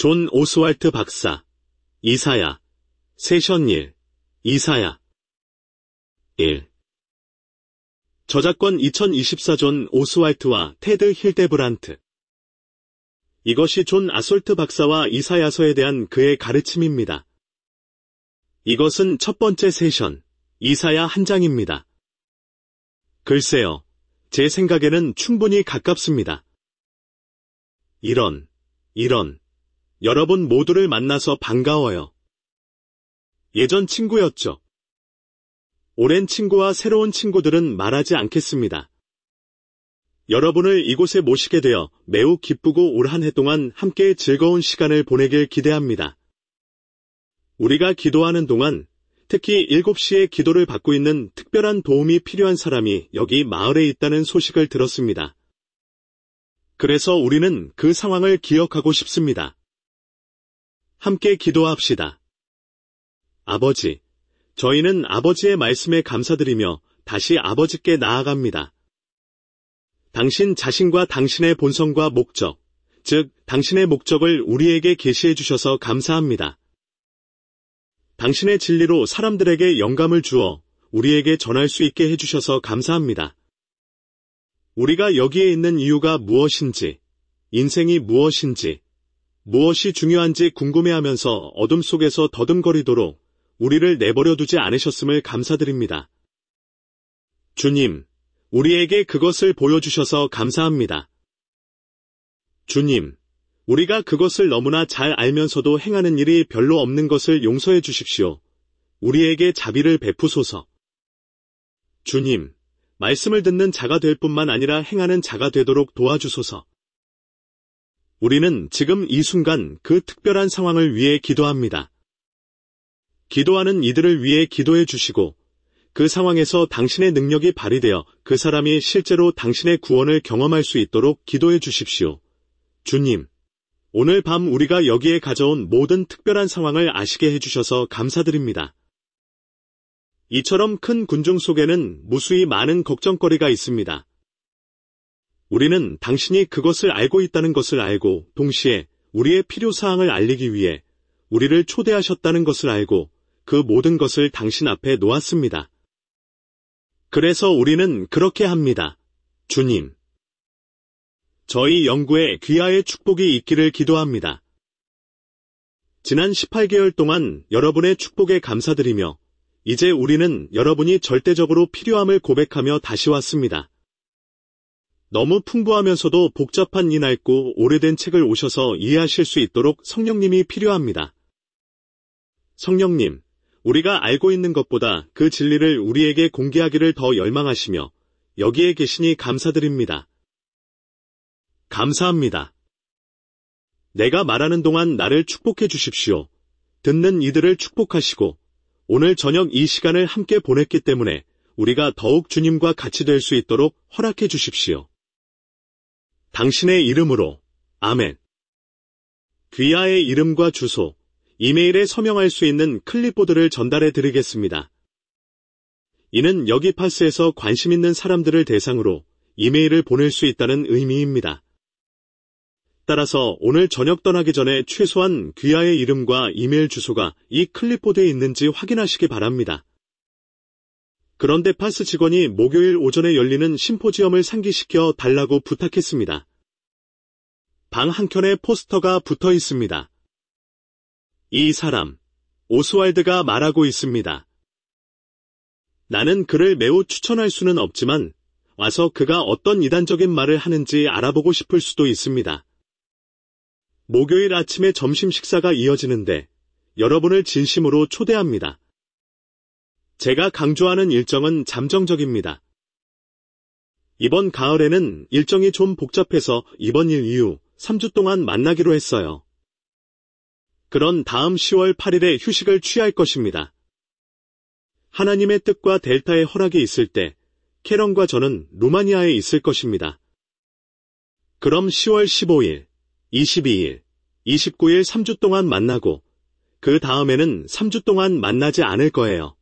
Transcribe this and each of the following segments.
존 오스왈트 박사, 이사야, 세션 1, 이사야. 1. 저작권 2024 존 오스왈트와 테드 힐데브란트. 이것이 존 아솔트 박사와 이사야서에 대한 그의 가르침입니다. 이것은 첫 번째 세션, 이사야 한 장입니다. 글쎄요, 제 생각에는 충분히 가깝습니다. 이런, 여러분 모두를 만나서 반가워요. 예전 친구였죠. 오랜 친구와 새로운 친구들은 말하지 않겠습니다. 여러분을 이곳에 모시게 되어 매우 기쁘고 올 한 해 동안 함께 즐거운 시간을 보내길 기대합니다. 우리가 기도하는 동안 특히 7시에 기도를 받고 있는 특별한 도움이 필요한 사람이 여기 마을에 있다는 소식을 들었습니다. 그래서 우리는 그 상황을 기억하고 싶습니다. 함께 기도합시다. 아버지, 저희는 아버지의 말씀에 감사드리며 다시 아버지께 나아갑니다. 당신 자신과 당신의 본성과 목적, 즉 당신의 목적을 우리에게 계시해 주셔서 감사합니다. 당신의 진리로 사람들에게 영감을 주어 우리에게 전할 수 있게 해주셔서 감사합니다. 우리가 여기에 있는 이유가 무엇인지, 인생이 무엇인지, 무엇이 중요한지 궁금해하면서 어둠 속에서 더듬거리도록 우리를 내버려 두지 않으셨음을 감사드립니다. 주님, 우리에게 그것을 보여주셔서 감사합니다. 주님, 우리가 그것을 너무나 잘 알면서도 행하는 일이 별로 없는 것을 용서해 주십시오. 우리에게 자비를 베푸소서. 주님, 말씀을 듣는 자가 될 뿐만 아니라 행하는 자가 되도록 도와주소서. 우리는 지금 이 순간 그 특별한 상황을 위해 기도합니다. 기도하는 이들을 위해 기도해 주시고 그 상황에서 당신의 능력이 발휘되어 그 사람이 실제로 당신의 구원을 경험할 수 있도록 기도해 주십시오. 주님, 오늘 밤 우리가 여기에 가져온 모든 특별한 상황을 아시게 해주셔서 감사드립니다. 이처럼 큰 군중 속에는 무수히 많은 걱정거리가 있습니다. 우리는 당신이 그것을 알고 있다는 것을 알고 동시에 우리의 필요사항을 알리기 위해 우리를 초대하셨다는 것을 알고 그 모든 것을 당신 앞에 놓았습니다. 그래서 우리는 그렇게 합니다. 주님. 저희 영구에 귀하의 축복이 있기를 기도합니다. 지난 18개월 동안 여러분의 축복에 감사드리며 이제 우리는 여러분이 절대적으로 필요함을 고백하며 다시 왔습니다. 너무 풍부하면서도 복잡한 이 낡고 오래된 책을 오셔서 이해하실 수 있도록 성령님이 필요합니다. 성령님, 우리가 알고 있는 것보다 그 진리를 우리에게 공개하기를 더 열망하시며 여기에 계시니 감사드립니다. 감사합니다. 내가 말하는 동안 나를 축복해 주십시오. 듣는 이들을 축복하시고 오늘 저녁 이 시간을 함께 보냈기 때문에 우리가 더욱 주님과 같이 될 수 있도록 허락해 주십시오. 당신의 이름으로 아멘. 귀하의 이름과 주소, 이메일에 서명할 수 있는 클립보드를 전달해 드리겠습니다. 이는 여기 파스에서 관심 있는 사람들을 대상으로 이메일을 보낼 수 있다는 의미입니다. 따라서 오늘 저녁 떠나기 전에 최소한 귀하의 이름과 이메일 주소가 이 클립보드에 있는지 확인하시기 바랍니다. 그런데 파스 직원이 목요일 오전에 열리는 심포지엄을 상기시켜 달라고 부탁했습니다. 방 한켠에 포스터가 붙어 있습니다. 이 사람, 오스왈드가 말하고 있습니다. 나는 그를 매우 추천할 수는 없지만 와서 그가 어떤 이단적인 말을 하는지 알아보고 싶을 수도 있습니다. 목요일 아침에 점심 식사가 이어지는데 여러분을 진심으로 초대합니다. 제가 강조하는 일정은 잠정적입니다. 이번 가을에는 일정이 좀 복잡해서 이번 일 이후 3주 동안 만나기로 했어요. 그런 다음 10월 8일에 휴식을 취할 것입니다. 하나님의 뜻과 델타의 허락이 있을 때 캐런과 저는 루마니아에 있을 것입니다. 그럼 10월 15일, 22일, 29일 3주 동안 만나고 그 다음에는 3주 동안 만나지 않을 거예요.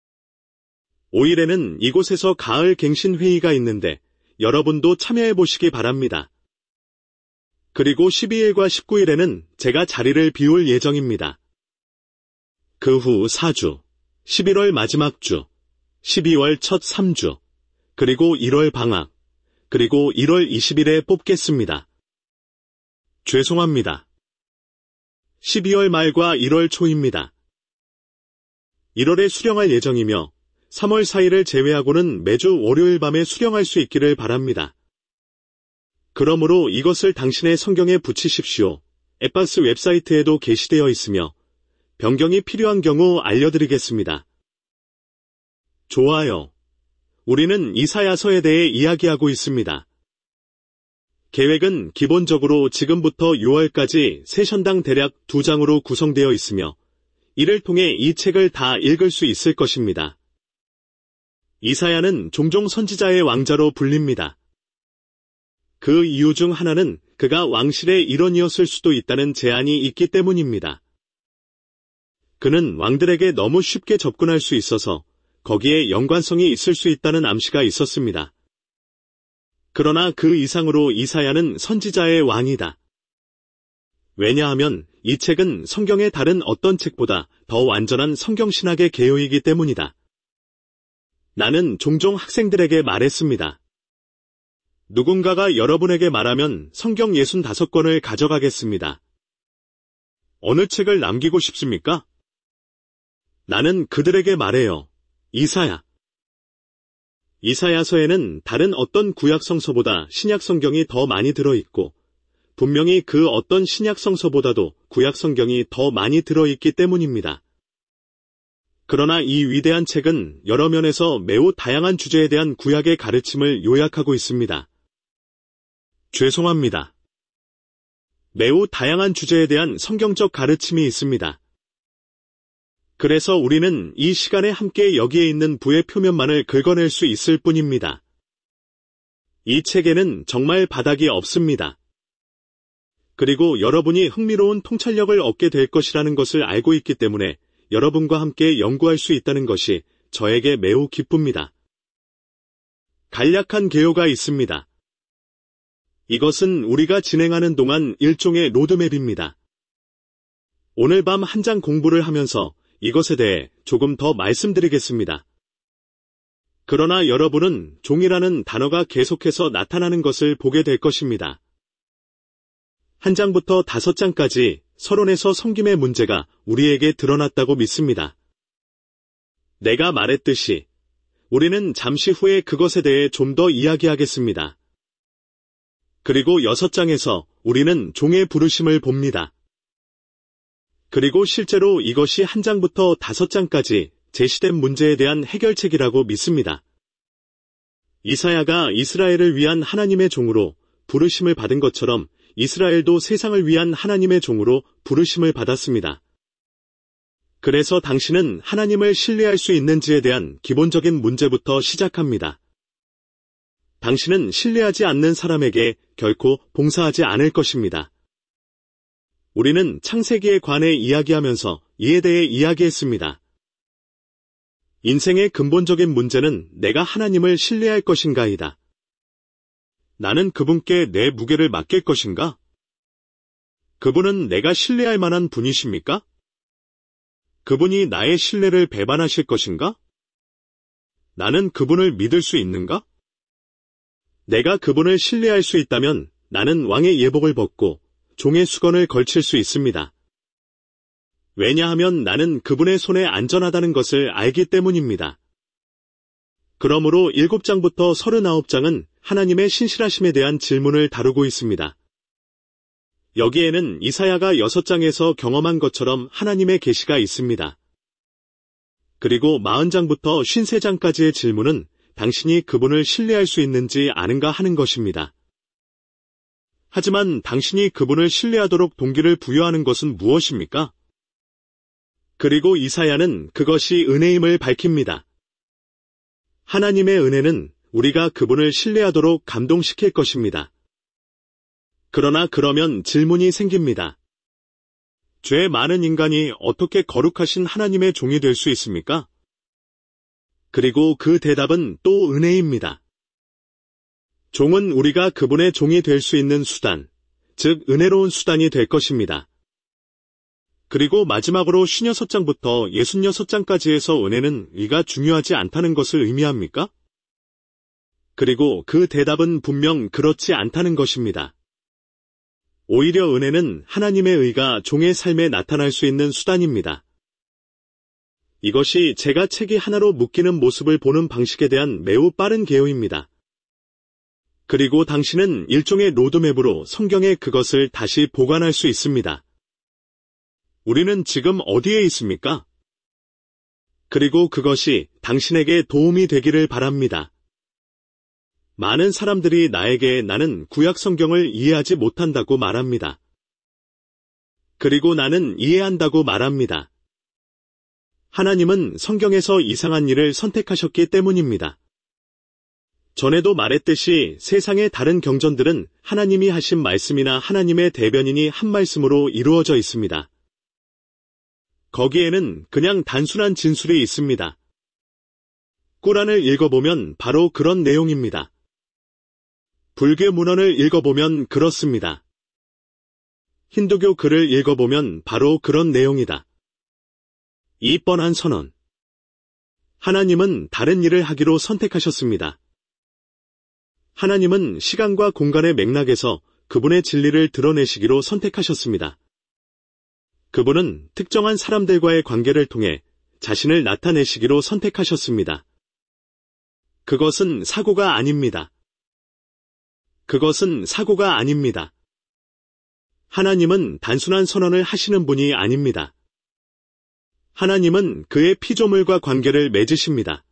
5일에는 이곳에서 가을 갱신 회의가 있는데 여러분도 참여해 보시기 바랍니다. 그리고 12일과 19일에는 제가 자리를 비울 예정입니다. 그 후 4주, 11월 마지막 주, 12월 첫 3주, 그리고 1월 방학, 그리고 1월 20일에 뽑겠습니다. 죄송합니다. 12월 말과 1월 초입니다. 1월에 수령할 예정이며 3월 4일을 제외하고는 매주 월요일 밤에 수령할 수 있기를 바랍니다. 그러므로 이것을 당신의 성경에 붙이십시오. 에파스 웹사이트에도 게시되어 있으며 변경이 필요한 경우 알려드리겠습니다. 좋아요. 우리는 이사야서에 대해 이야기하고 있습니다. 계획은 기본적으로 지금부터 6월까지 세션당 대략 2장으로 구성되어 있으며 이를 통해 이 책을 다 읽을 수 있을 것입니다. 이사야는 종종 선지자의 왕자로 불립니다. 그 이유 중 하나는 그가 왕실의 일원이었을 수도 있다는 제한이 있기 때문입니다. 그는 왕들에게 너무 쉽게 접근할 수 있어서 거기에 연관성이 있을 수 있다는 암시가 있었습니다. 그러나 그 이상으로 이사야는 선지자의 왕이다. 왜냐하면 이 책은 성경의 다른 어떤 책보다 더 완전한 성경신학의 개요이기 때문이다. 나는 종종 학생들에게 말했습니다. 누군가가 여러분에게 말하면 성경 65권을 가져가겠습니다. 어느 책을 남기고 싶습니까? 나는 그들에게 말해요. 이사야. 이사야서에는 다른 어떤 구약성서보다 신약성경이 더 많이 들어있고 분명히 그 어떤 신약성서보다도 구약성경이 더 많이 들어있기 때문입니다. 그러나 이 위대한 책은 여러 면에서 매우 다양한 주제에 대한 구약의 가르침을 요약하고 있습니다. 죄송합니다. 매우 다양한 주제에 대한 성경적 가르침이 있습니다. 그래서 우리는 이 시간에 함께 여기에 있는 부의 표면만을 긁어낼 수 있을 뿐입니다. 이 책에는 정말 바닥이 없습니다. 그리고 여러분이 흥미로운 통찰력을 얻게 될 것이라는 것을 알고 있기 때문에 여러분과 함께 연구할 수 있다는 것이 저에게 매우 기쁩니다. 간략한 개요가 있습니다. 이것은 우리가 진행하는 동안 일종의 로드맵입니다. 오늘 밤 한 장 공부를 하면서 이것에 대해 조금 더 말씀드리겠습니다. 그러나 여러분은 종이라는 단어가 계속해서 나타나는 것을 보게 될 것입니다. 한 장부터 5장까지 서론에서 섬김의 문제가 우리에게 드러났다고 믿습니다. 내가 말했듯이 우리는 잠시 후에 그것에 대해 좀 더 이야기하겠습니다. 그리고 6장에서 우리는 종의 부르심을 봅니다. 그리고 실제로 이것이 한 장부터 5장까지 제시된 문제에 대한 해결책이라고 믿습니다. 이사야가 이스라엘을 위한 하나님의 종으로 부르심을 받은 것처럼 이스라엘도 세상을 위한 하나님의 종으로 부르심을 받았습니다. 그래서 당신은 하나님을 신뢰할 수 있는지에 대한 기본적인 문제부터 시작합니다. 당신은 신뢰하지 않는 사람에게 결코 봉사하지 않을 것입니다. 우리는 창세기에 관해 이야기하면서 이에 대해 이야기했습니다. 인생의 근본적인 문제는 내가 하나님을 신뢰할 것인가이다. 나는 그분께 내 무게를 맡길 것인가? 그분은 내가 신뢰할 만한 분이십니까? 그분이 나의 신뢰를 배반하실 것인가? 나는 그분을 믿을 수 있는가? 내가 그분을 신뢰할 수 있다면 나는 왕의 예복을 벗고 종의 수건을 걸칠 수 있습니다. 왜냐하면 나는 그분의 손에 안전하다는 것을 알기 때문입니다. 그러므로 7장부터 39장은 하나님의 신실하심에 대한 질문을 다루고 있습니다. 여기에는 이사야가 6장에서 경험한 것처럼 하나님의 계시가 있습니다. 그리고 40장부터 53장까지의 질문은 당신이 그분을 신뢰할 수 있는지 아는가 하는 것입니다. 하지만 당신이 그분을 신뢰하도록 동기를 부여하는 것은 무엇입니까? 그리고 이사야는 그것이 은혜임을 밝힙니다. 하나님의 은혜는 우리가 그분을 신뢰하도록 감동시킬 것입니다. 그러나 그러면 질문이 생깁니다. 죄 많은 인간이 어떻게 거룩하신 하나님의 종이 될 수 있습니까? 그리고 그 대답은 또 은혜입니다. 종은 우리가 그분의 종이 될 수 있는 수단, 즉 은혜로운 수단이 될 것입니다. 그리고 마지막으로 56장부터 66장까지에서 은혜는 의가 중요하지 않다는 것을 의미합니까? 그리고 그 대답은 분명 그렇지 않다는 것입니다. 오히려 은혜는 하나님의 의가 종의 삶에 나타날 수 있는 수단입니다. 이것이 제가 책이 하나로 묶이는 모습을 보는 방식에 대한 매우 빠른 개요입니다. 그리고 당신은 일종의 로드맵으로 성경에 그것을 다시 보관할 수 있습니다. 우리는 지금 어디에 있습니까? 그리고 그것이 당신에게 도움이 되기를 바랍니다. 많은 사람들이 나에게 나는 구약 성경을 이해하지 못한다고 말합니다. 그리고 나는 이해한다고 말합니다. 하나님은 성경에서 이상한 일을 선택하셨기 때문입니다. 전에도 말했듯이 세상의 다른 경전들은 하나님이 하신 말씀이나 하나님의 대변인이 한 말씀으로 이루어져 있습니다. 거기에는 그냥 단순한 진술이 있습니다. 꾸란을 읽어보면 바로 그런 내용입니다. 불교 문헌을 읽어보면 그렇습니다. 힌두교 글을 읽어보면 바로 그런 내용이다. 이 뻔한 선언. 하나님은 다른 일을 하기로 선택하셨습니다. 하나님은 시간과 공간의 맥락에서 그분의 진리를 드러내시기로 선택하셨습니다. 그분은 특정한 사람들과의 관계를 통해 자신을 나타내시기로 선택하셨습니다. 그것은 사고가 아닙니다. 그것은 사고가 아닙니다. 하나님은 단순한 선언을 하시는 분이 아닙니다. 하나님은 그의 피조물과 관계를 맺으십니다.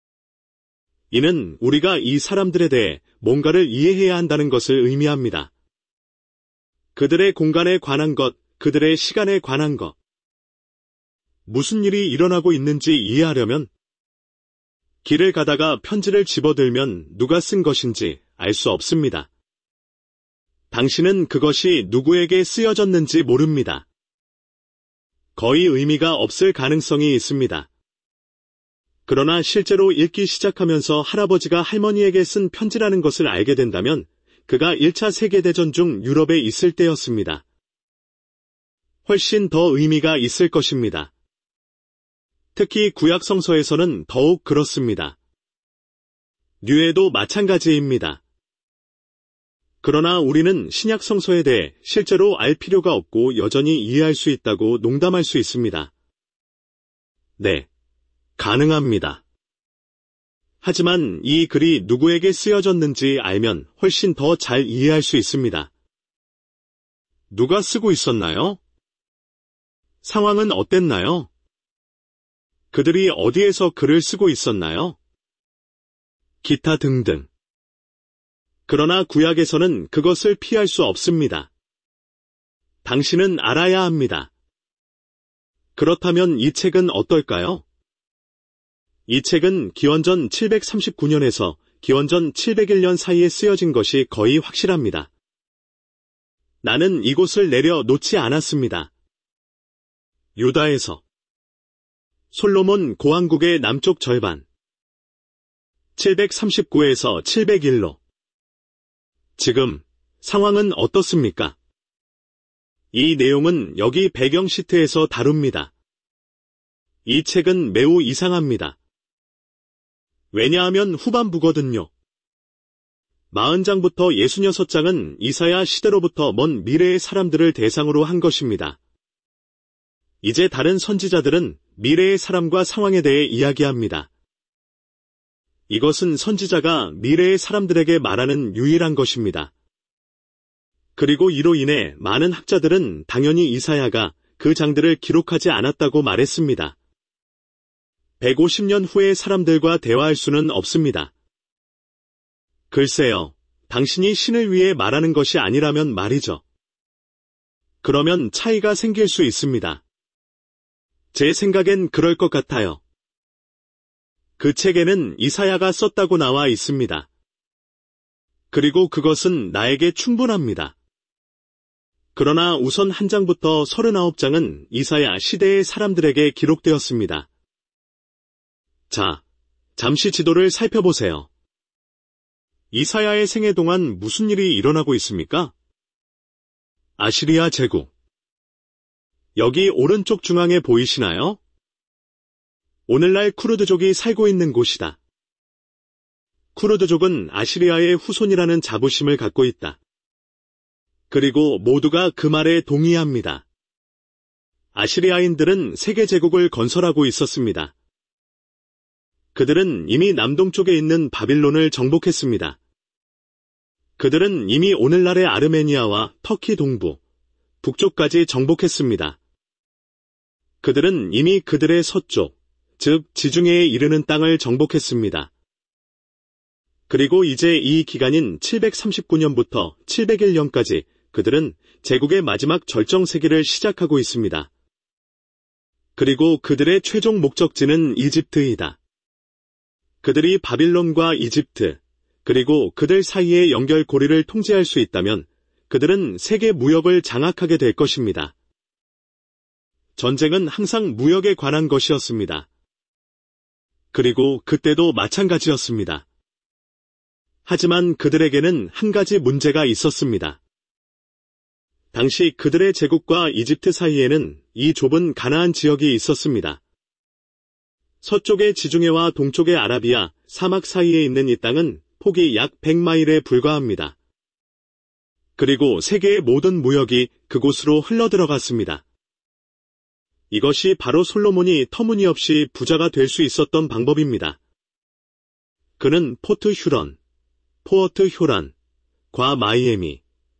이는 우리가 이 사람들에 대해 뭔가를 이해해야 한다는 것을 의미합니다. 그들의 공간에 관한 것, 그들의 시간에 관한 것. 무슨 일이 일어나고 있는지 이해하려면 길을 가다가 편지를 집어들면 누가 쓴 것인지 알 수 없습니다. 당신은 그것이 누구에게 쓰여졌는지 모릅니다. 거의 의미가 없을 가능성이 있습니다. 그러나 실제로 읽기 시작하면서 할아버지가 할머니에게 쓴 편지라는 것을 알게 된다면 그가 1차 세계대전 중 유럽에 있을 때였습니다. 훨씬 더 의미가 있을 것입니다. 특히 구약 성서에서는 더욱 그렇습니다. 뉴에도 마찬가지입니다. 그러나 우리는 신약 성서에 대해 실제로 알 필요가 없고 여전히 이해할 수 있다고 농담할 수 있습니다. 네, 가능합니다. 하지만 이 글이 누구에게 쓰여졌는지 알면 훨씬 더 잘 이해할 수 있습니다. 누가 쓰고 있었나요? 상황은 어땠나요? 그들이 어디에서 글을 쓰고 있었나요? 기타 등등. 그러나 구약에서는 그것을 피할 수 없습니다. 당신은 알아야 합니다. 그렇다면 이 책은 어떨까요? 이 책은 기원전 739년에서 기원전 701년 사이에 쓰여진 것이 거의 확실합니다. 나는 이곳을 내려놓지 않았습니다. 유다에서 솔로몬 고왕국의 남쪽 절반 739에서 701로 지금 상황은 어떻습니까? 이 내용은 여기 배경 시트에서 다룹니다. 이 책은 매우 이상합니다. 왜냐하면 후반부거든요. 40장부터 66장은 이사야 시대로부터 먼 미래의 사람들을 대상으로 한 것입니다. 이제 다른 선지자들은 미래의 사람과 상황에 대해 이야기합니다. 이것은 선지자가 미래의 사람들에게 말하는 유일한 것입니다. 그리고 이로 인해 많은 학자들은 당연히 이사야가 그 장들을 기록하지 않았다고 말했습니다. 150년 후의 사람들과 대화할 수는 없습니다. 글쎄요, 당신이 신을 위해 말하는 것이 아니라면 말이죠. 그러면 차이가 생길 수 있습니다. 제 생각엔 그럴 것 같아요. 그 책에는 이사야가 썼다고 나와 있습니다. 그리고 그것은 나에게 충분합니다. 그러나 우선 한 장부터 39장은 이사야 시대의 사람들에게 기록되었습니다. 자, 잠시 지도를 살펴보세요. 이사야의 생애 동안 무슨 일이 일어나고 있습니까? 아시리아 제국. 여기 오른쪽 중앙에 보이시나요? 오늘날 쿠르드족이 살고 있는 곳이다. 쿠르드족은 아시리아의 후손이라는 자부심을 갖고 있다. 그리고 모두가 그 말에 동의합니다. 아시리아인들은 세계 제국을 건설하고 있었습니다. 그들은 이미 남동쪽에 있는 바빌론을 정복했습니다. 그들은 이미 오늘날의 아르메니아와 터키 동부, 북쪽까지 정복했습니다. 그들은 이미 그들의 서쪽, 즉 지중해에 이르는 땅을 정복했습니다. 그리고 이제 이 기간인 739년부터 701년까지 그들은 제국의 마지막 절정세기를 시작하고 있습니다. 그리고 그들의 최종 목적지는 이집트이다. 그들이 바빌론과 이집트, 그리고 그들 사이의 연결고리를 통제할 수 있다면 그들은 세계 무역을 장악하게 될 것입니다. 전쟁은 항상 무역에 관한 것이었습니다. 그리고 그때도 마찬가지였습니다. 하지만 그들에게는 한 가지 문제가 있었습니다. 당시 그들의 제국과 이집트 사이에는 이 좁은 가나안 지역이 있었습니다. 서쪽의 지중해와 동쪽의 아라비아, 사막 사이에 있는 이 땅은 폭이 약 100마일에 불과합니다. 그리고 세계의 모든 무역이 그곳으로 흘러들어갔습니다. 이것이 바로 솔로몬이 터무니없이 부자가 될 수 있었던 방법입니다. 그는 포트 휴런, 포어트 효란, 과 마이애미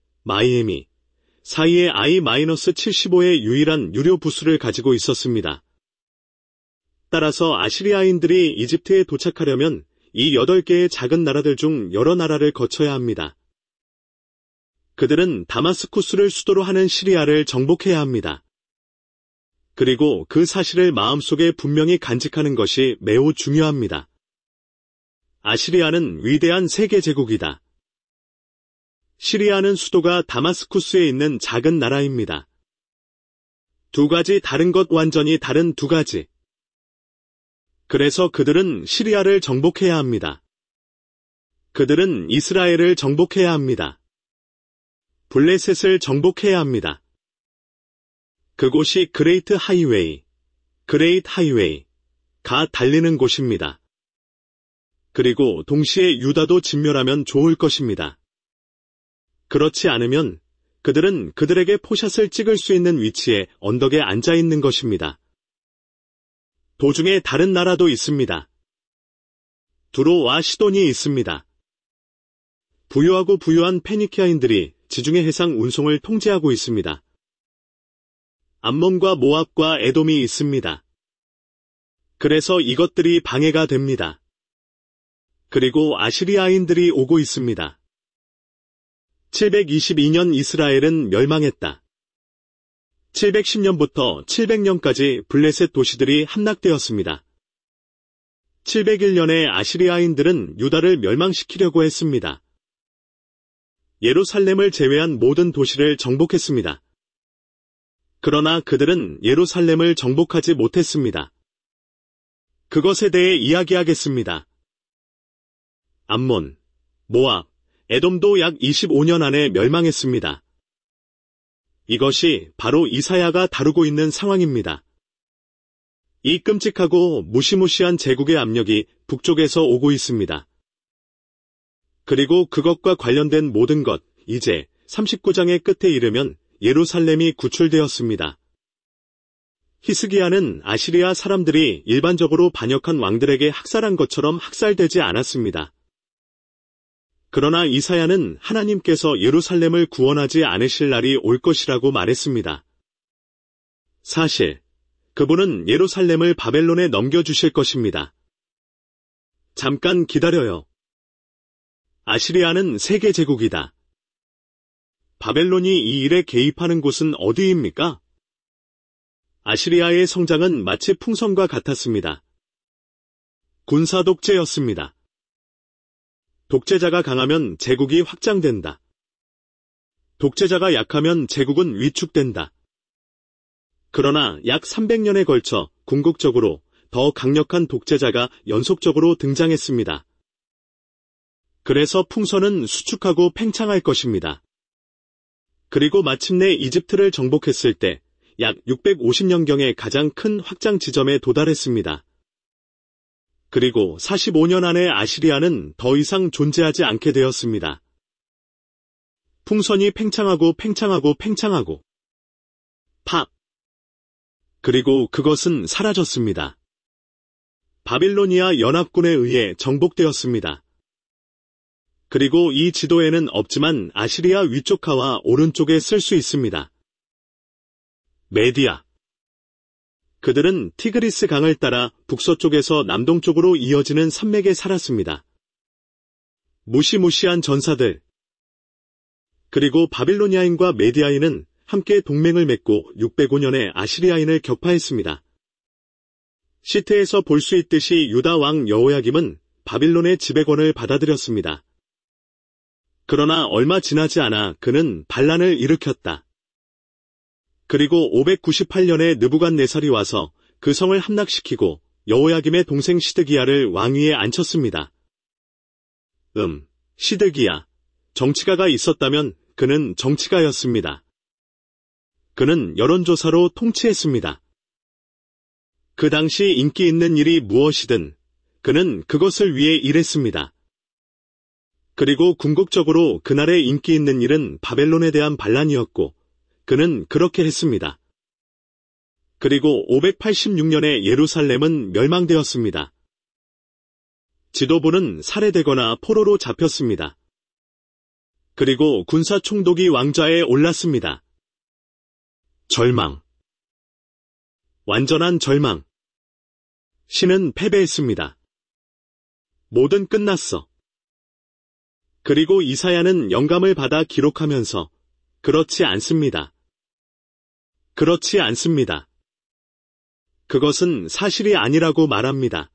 사이에 I-75의 유일한 유료 부수를 가지고 있었습니다. 따라서 아시리아인들이 이집트에 도착하려면 이 8개의 작은 나라들 중 여러 나라를 거쳐야 합니다. 그들은 다마스쿠스를 수도로 하는 시리아를 정복해야 합니다. 그리고 그 사실을 마음속에 분명히 간직하는 것이 매우 중요합니다. 아시리아는 위대한 세계 제국이다. 시리아는 수도가 다마스쿠스에 있는 작은 나라입니다. 두 가지 다른 것 완전히 다른 두 가지. 그래서 그들은 시리아를 정복해야 합니다. 그들은 이스라엘을 정복해야 합니다. 블레셋을 정복해야 합니다. 그곳이 그레이트 하이웨이가 달리는 곳입니다. 그리고 동시에 유다도 진멸하면 좋을 것입니다. 그렇지 않으면 그들은 그들에게 포샷을 찍을 수 있는 위치에 언덕에 앉아 있는 것입니다. 도중에 다른 나라도 있습니다. 두로와 시돈이 있습니다. 부유하고 부유한 페니키아인들이 지중해 해상 운송을 통제하고 있습니다. 암몬과 모압과 에돔이 있습니다. 그래서 이것들이 방해가 됩니다. 그리고 아시리아인들이 오고 있습니다. 722년 이스라엘은 멸망했다. 710년부터 700년까지 블레셋 도시들이 함락되었습니다. 701년에 아시리아인들은 유다를 멸망시키려고 했습니다. 예루살렘을 제외한 모든 도시를 정복했습니다. 그러나 그들은 예루살렘을 정복하지 못했습니다. 그것에 대해 이야기하겠습니다. 암몬, 모압, 에돔도 약 25년 안에 멸망했습니다. 이것이 바로 이사야가 다루고 있는 상황입니다. 이 끔찍하고 무시무시한 제국의 압력이 북쪽에서 오고 있습니다. 그리고 그것과 관련된 모든 것, 이제 39장의 끝에 이르면 예루살렘이 구출되었습니다. 히스기야는 아시리아 사람들이 일반적으로 반역한 왕들에게 학살한 것처럼 학살되지 않았습니다. 그러나 이사야는 하나님께서 예루살렘을 구원하지 않으실 날이 올 것이라고 말했습니다. 사실, 그분은 예루살렘을 바벨론에 넘겨주실 것입니다. 잠깐 기다려요. 아시리아는 세계 제국이다. 바벨론이 이 일에 개입하는 곳은 어디입니까? 아시리아의 성장은 마치 풍선과 같았습니다. 군사 독재였습니다. 독재자가 강하면 제국이 확장된다. 독재자가 약하면 제국은 위축된다. 그러나 약 300년에 걸쳐 궁극적으로 더 강력한 독재자가 연속적으로 등장했습니다. 그래서 풍선은 수축하고 팽창할 것입니다. 그리고 마침내 이집트를 정복했을 때 약 650년경에 가장 큰 확장 지점에 도달했습니다. 그리고 45년 안에 아시리아는 더 이상 존재하지 않게 되었습니다. 풍선이 팽창하고 팽창하고 팽창하고 팍! 그리고 그것은 사라졌습니다. 바빌로니아 연합군에 의해 정복되었습니다. 그리고 이 지도에는 없지만 아시리아 위쪽하와 오른쪽에 쓸 수 있습니다. 메디아. 그들은 티그리스 강을 따라 북서쪽에서 남동쪽으로 이어지는 산맥에 살았습니다. 무시무시한 전사들. 그리고 바빌로니아인과 메디아인은 함께 동맹을 맺고 605년에 아시리아인을 격파했습니다. 시트에서 볼 수 있듯이 유다 왕 여호야김은 바빌론의 지배권을 받아들였습니다. 그러나 얼마 지나지 않아 그는 반란을 일으켰다. 그리고 598년에 느부갓네살이 와서 그 성을 함락시키고 여호야김의 동생 시드기야를 왕위에 앉혔습니다. 시드기야. 정치가가 있었다면 그는 정치가였습니다. 그는 여론조사로 통치했습니다. 그 당시 인기 있는 일이 무엇이든 그는 그것을 위해 일했습니다. 그리고 궁극적으로 그날의 인기 있는 일은 바벨론에 대한 반란이었고 그는 그렇게 했습니다. 그리고 586년에 예루살렘은 멸망되었습니다. 지도부는 살해되거나 포로로 잡혔습니다. 그리고 군사 총독이 왕좌에 올랐습니다. 절망. 완전한 절망. 신은 패배했습니다. 모든 끝났어. 그리고 이사야는 영감을 받아 기록하면서 그렇지 않습니다. 그렇지 않습니다. 그것은 사실이 아니라고 말합니다.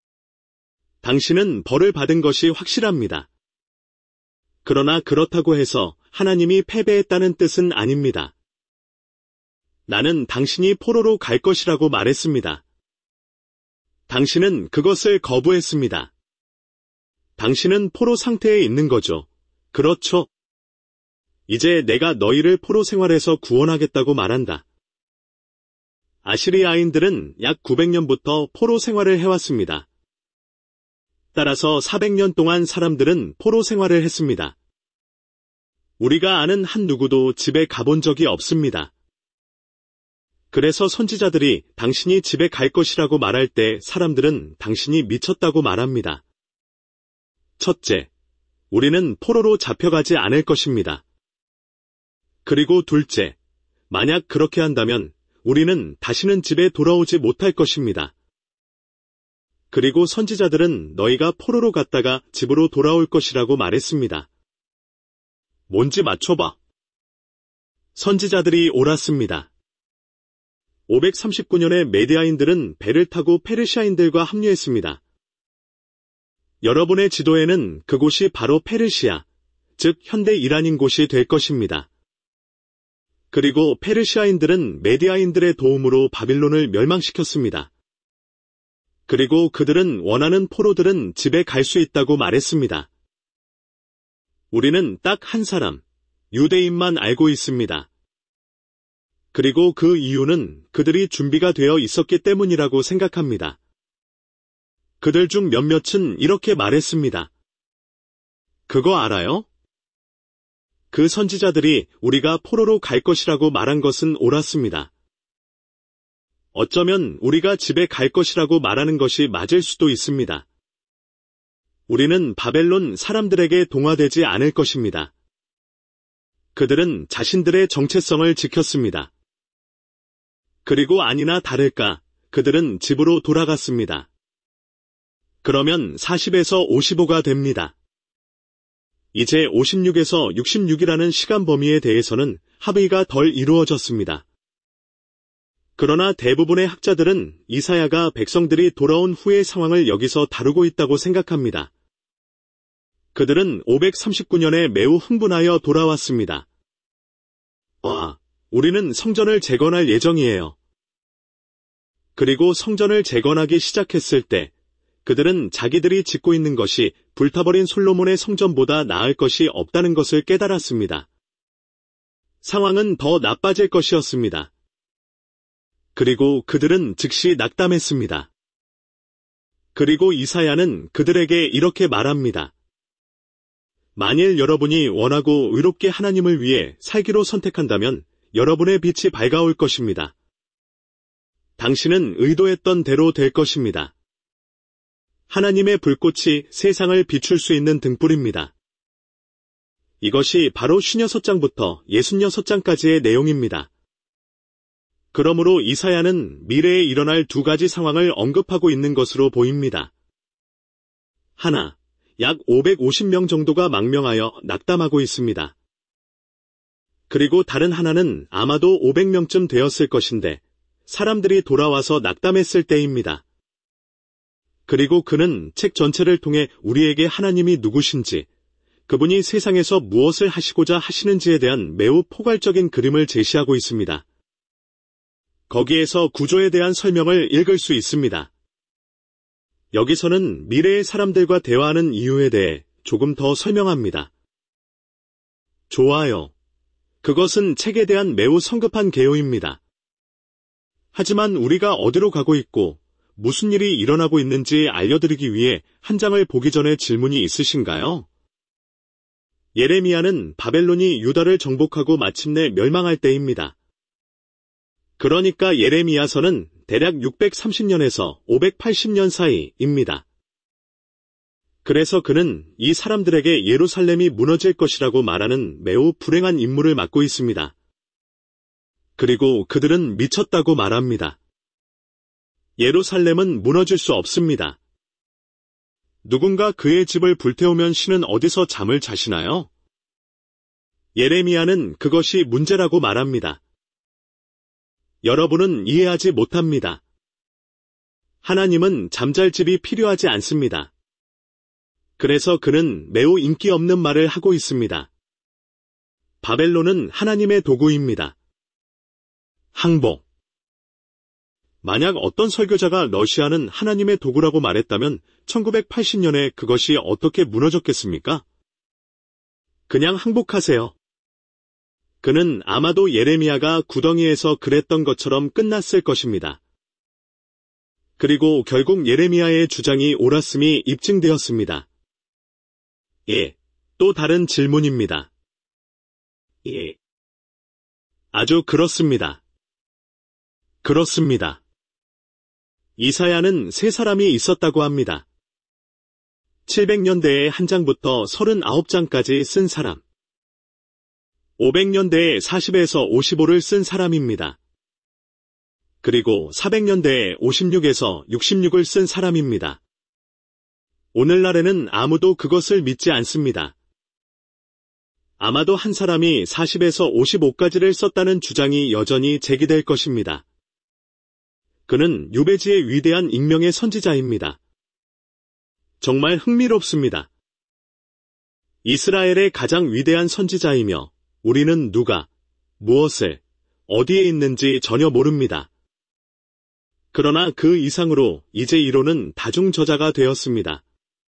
당신은 벌을 받은 것이 확실합니다. 그러나 그렇다고 해서 하나님이 패배했다는 뜻은 아닙니다. 나는 당신이 포로로 갈 것이라고 말했습니다. 당신은 그것을 거부했습니다. 당신은 포로 상태에 있는 거죠. 그렇죠? 이제 내가 너희를 포로 생활에서 구원하겠다고 말한다. 아시리아인들은 약 900년부터 포로 생활을 해왔습니다. 따라서 400년 동안 사람들은 포로 생활을 했습니다. 우리가 아는 한 누구도 집에 가본 적이 없습니다. 그래서 선지자들이 당신이 집에 갈 것이라고 말할 때 사람들은 당신이 미쳤다고 말합니다. 첫째, 우리는 포로로 잡혀가지 않을 것입니다. 그리고 둘째, 만약 그렇게 한다면 우리는 다시는 집에 돌아오지 못할 것입니다. 그리고 선지자들은 너희가 포로로 갔다가 집으로 돌아올 것이라고 말했습니다. 뭔지 맞춰봐. 선지자들이 옳았습니다. 539년에 메디아인들은 배를 타고 페르시아인들과 합류했습니다. 여러분의 지도에는 그곳이 바로 페르시아, 즉 현대 이란인 곳이 될 것입니다. 그리고 페르시아인들은 메디아인들의 도움으로 바빌론을 멸망시켰습니다. 그리고 그들은 원하는 포로들은 집에 갈 수 있다고 말했습니다. 우리는 딱 한 사람, 유대인만 알고 있습니다. 그리고 그 이유는 그들이 준비가 되어 있었기 때문이라고 생각합니다. 그들 중 몇몇은 이렇게 말했습니다. 그거 알아요? 그 선지자들이 우리가 포로로 갈 것이라고 말한 것은 옳았습니다. 어쩌면 우리가 집에 갈 것이라고 말하는 것이 맞을 수도 있습니다. 우리는 바벨론 사람들에게 동화되지 않을 것입니다. 그들은 자신들의 정체성을 지켰습니다. 그리고 아니나 다를까 그들은 집으로 돌아갔습니다. 그러면 40에서 55가 됩니다. 이제 56에서 66이라는 시간 범위에 대해서는 합의가 덜 이루어졌습니다. 그러나 대부분의 학자들은 이사야가 백성들이 돌아온 후의 상황을 여기서 다루고 있다고 생각합니다. 그들은 539년에 매우 흥분하여 돌아왔습니다. 와, 우리는 성전을 재건할 예정이에요. 그리고 성전을 재건하기 시작했을 때 그들은 자기들이 짓고 있는 것이 불타버린 솔로몬의 성전보다 나을 것이 없다는 것을 깨달았습니다. 상황은 더 나빠질 것이었습니다. 그리고 그들은 즉시 낙담했습니다. 그리고 이사야는 그들에게 이렇게 말합니다. 만일 여러분이 원하고 의롭게 하나님을 위해 살기로 선택한다면 여러분의 빛이 밝아올 것입니다. 당신은 의도했던 대로 될 것입니다. 하나님의 불꽃이 세상을 비출 수 있는 등불입니다. 이것이 바로 56장부터 66장까지의 내용입니다. 그러므로 이사야는 미래에 일어날 두 가지 상황을 언급하고 있는 것으로 보입니다. 하나, 약 550명 정도가 망명하여 낙담하고 있습니다. 그리고 다른 하나는 아마도 500명쯤 되었을 것인데 사람들이 돌아와서 낙담했을 때입니다. 그리고 그는 책 전체를 통해 우리에게 하나님이 누구신지, 그분이 세상에서 무엇을 하시고자 하시는지에 대한 매우 포괄적인 그림을 제시하고 있습니다. 거기에서 구조에 대한 설명을 읽을 수 있습니다. 여기서는 미래의 사람들과 대화하는 이유에 대해 조금 더 설명합니다. 좋아요. 그것은 책에 대한 매우 성급한 개요입니다. 하지만 우리가 어디로 가고 있고 무슨 일이 일어나고 있는지 알려드리기 위해 한 장을 보기 전에 질문이 있으신가요? 예레미야는 바벨론이 유다를 정복하고 마침내 멸망할 때입니다. 그러니까 예레미야서는 대략 630년에서 580년 사이입니다. 그래서 그는 이 사람들에게 예루살렘이 무너질 것이라고 말하는 매우 불행한 임무를 맡고 있습니다. 그리고 그들은 미쳤다고 말합니다. 예루살렘은 무너질 수 없습니다. 누군가 그의 집을 불태우면 신은 어디서 잠을 자시나요? 예레미야는 그것이 문제라고 말합니다. 여러분은 이해하지 못합니다. 하나님은 잠잘 집이 필요하지 않습니다. 그래서 그는 매우 인기 없는 말을 하고 있습니다. 바벨론은 하나님의 도구입니다. 항복. 만약 어떤 설교자가 러시아는 하나님의 도구라고 말했다면 1980년에 그것이 어떻게 무너졌겠습니까? 그냥 항복하세요. 그는 아마도 예레미야가 구덩이에서 그랬던 것처럼 끝났을 것입니다. 그리고 결국 예레미야의 주장이 옳았음이 입증되었습니다. 예, 또 다른 질문입니다. 예. 아주 그렇습니다. 그렇습니다. 이사야는 세 사람이 있었다고 합니다. 700년대에 한 장부터 39장까지 쓴 사람. 500년대에 40에서 55를 쓴 사람입니다. 그리고 400년대에 56에서 66을 쓴 사람입니다. 오늘날에는 아무도 그것을 믿지 않습니다. 아마도 한 사람이 40에서 55까지를 썼다는 주장이 여전히 제기될 것입니다. 그는 유배지의 위대한 익명의 선지자입니다. 정말 흥미롭습니다. 이스라엘의 가장 위대한 선지자이며 우리는 누가, 무엇을, 어디에 있는지 전혀 모릅니다. 그러나 그 이상으로 이제 이로는 다중저자가 되었습니다.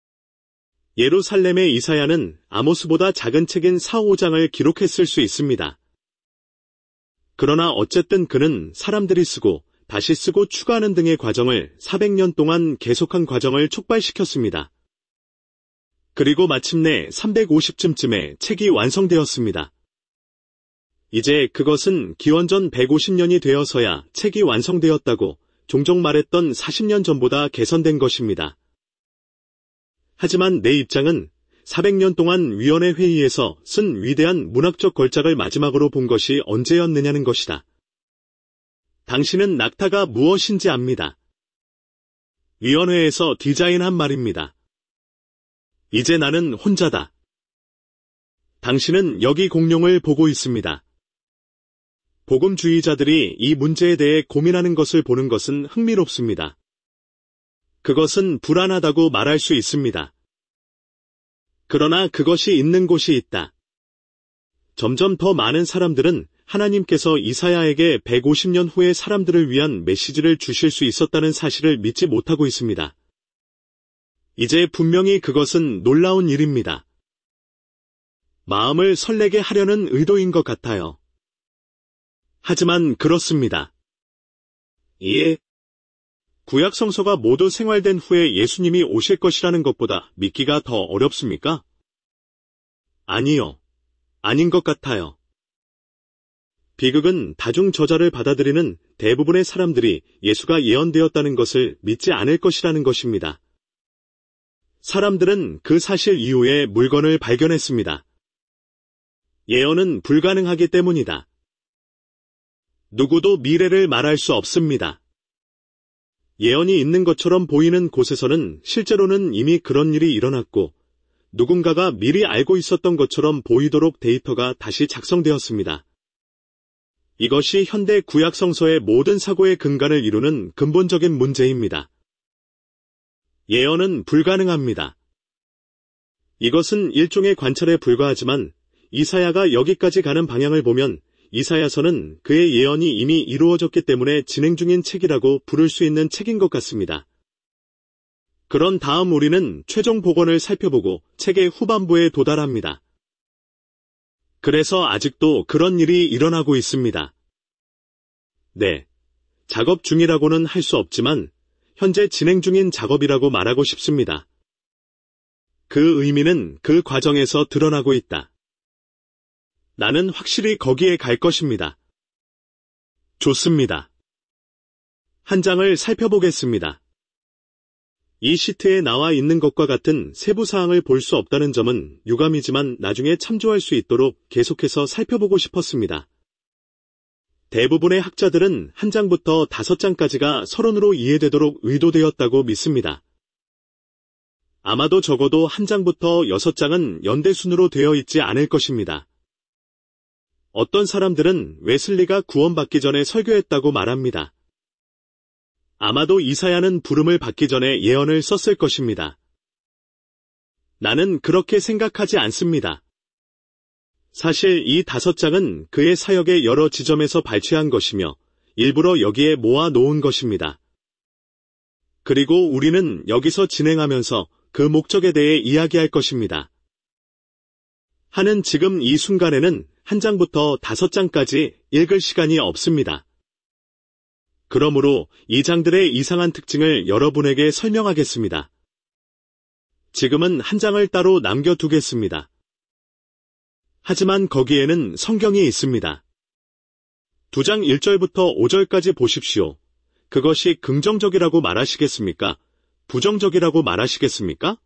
예루살렘의 이사야는 아모스보다 작은 책인 4, 5장을 기록했을 수 있습니다. 그러나 어쨌든 그는 사람들이 쓰고 다시 쓰고 추가하는 등의 과정을 400년 동안 계속한 과정을 촉발시켰습니다. 그리고 마침내 350쯤에 책이 완성되었습니다. 이제 그것은 기원전 150년이 되어서야 책이 완성되었다고 종종 말했던 40년 전보다 개선된 것입니다. 하지만 내 입장은 400년 동안 위원회 회의에서 쓴 위대한 문학적 걸작을 마지막으로 본 것이 언제였느냐는 것이다. 당신은 낙타가 무엇인지 압니다. 위원회에서 디자인한 말입니다. 이제 나는 혼자다. 당신은 여기 공룡을 보고 있습니다. 복음주의자들이 이 문제에 대해 고민하는 것을 보는 것은 흥미롭습니다. 그것은 불안하다고 말할 수 있습니다. 그러나 그것이 있는 곳이 있다. 점점 더 많은 사람들은 하나님께서 이사야에게 150년 후의 사람들을 위한 메시지를 주실 수 있었다는 사실을 믿지 못하고 있습니다. 이제 분명히 그것은 놀라운 일입니다. 마음을 설레게 하려는 의도인 것 같아요. 하지만 그렇습니다. 예. 구약 성서가 모두 생활된 후에 예수님이 오실 것이라는 것보다 믿기가 더 어렵습니까? 아니요. 아닌 것 같아요. 비극은 다중 저자를 받아들이는 대부분의 사람들이 예수가 예언되었다는 것을 믿지 않을 것이라는 것입니다. 사람들은 그 사실 이후에 물건을 발견했습니다. 예언은 불가능하기 때문이다. 누구도 미래를 말할 수 없습니다. 예언이 있는 것처럼 보이는 곳에서는 실제로는 이미 그런 일이 일어났고 누군가가 미리 알고 있었던 것처럼 보이도록 데이터가 다시 작성되었습니다. 이것이 현대 구약 성서의 모든 사고의 근간을 이루는 근본적인 문제입니다. 예언은 불가능합니다. 이것은 일종의 관찰에 불과하지만 이사야가 여기까지 가는 방향을 보면 이사야서는 그의 예언이 이미 이루어졌기 때문에 진행 중인 책이라고 부를 수 있는 책인 것 같습니다. 그런 다음 우리는 최종 복원을 살펴보고 책의 후반부에 도달합니다. 그래서 아직도 그런 일이 일어나고 있습니다. 네, 작업 중이라고는 할 수 없지만 현재 진행 중인 작업이라고 말하고 싶습니다. 그 의미는 그 과정에서 드러나고 있다. 나는 확실히 거기에 갈 것입니다. 좋습니다. 한 장을 살펴보겠습니다. 이 시트에 나와 있는 것과 같은 세부 사항을 볼 수 없다는 점은 유감이지만 나중에 참조할 수 있도록 계속해서 살펴보고 싶었습니다. 대부분의 학자들은 한 장부터 5장까지가 서론으로 이해되도록 의도되었다고 믿습니다. 아마도 적어도 한 장부터 6장은 연대순으로 되어 있지 않을 것입니다. 어떤 사람들은 웨슬리가 구원받기 전에 설교했다고 말합니다. 아마도 이사야는 부름을 받기 전에 예언을 썼을 것입니다. 나는 그렇게 생각하지 않습니다. 사실 이 5장은 그의 사역의 여러 지점에서 발췌한 것이며 일부러 여기에 모아 놓은 것입니다. 그리고 우리는 여기서 진행하면서 그 목적에 대해 이야기할 것입니다. 하는 지금 이 순간에는 한 장부터 5장까지 읽을 시간이 없습니다. 그러므로 이 장들의 이상한 특징을 여러분에게 설명하겠습니다. 지금은 한 장을 따로 남겨두겠습니다. 하지만 거기에는 성경이 있습니다. 2장 1절부터 5절까지 보십시오. 그것이 긍정적이라고 말하시겠습니까? 부정적이라고 말하시겠습니까?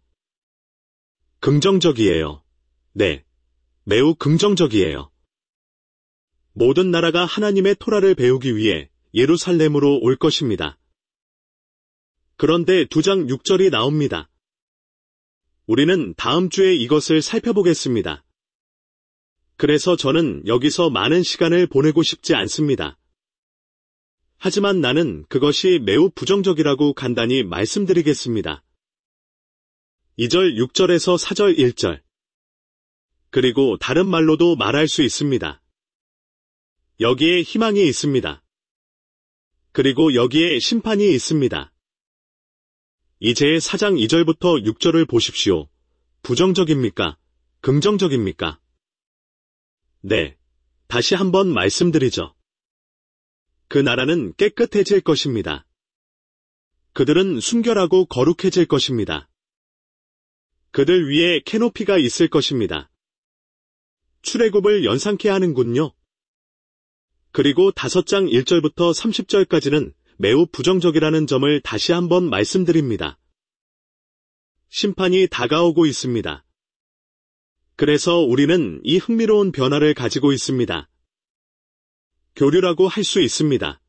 긍정적이에요. 네, 매우 긍정적이에요. 모든 나라가 하나님의 토라를 배우기 위해 예루살렘으로 올 것입니다. 그런데 2장 6절이 나옵니다. 우리는 다음 주에 이것을 살펴보겠습니다. 그래서 저는 여기서 많은 시간을 보내고 싶지 않습니다. 하지만 나는 그것이 매우 부정적이라고 간단히 말씀드리겠습니다. 2절 6절에서 4절 1절. 그리고 다른 말로도 말할 수 있습니다. 여기에 희망이 있습니다. 그리고 여기에 심판이 있습니다. 이제 4장 2절부터 6절을 보십시오. 부정적입니까? 긍정적입니까? 네, 다시 한번 말씀드리죠. 그 나라는 깨끗해질 것입니다. 그들은 순결하고 거룩해질 것입니다. 그들 위에 캐노피가 있을 것입니다. 출애굽을 연상케 하는군요. 그리고 5장 1절부터 30절까지는 매우 부정적이라는 점을 다시 한번 말씀드립니다. 심판이 다가오고 있습니다. 그래서 우리는 이 흥미로운 변화를 가지고 있습니다. 교류라고 할 수 있습니다.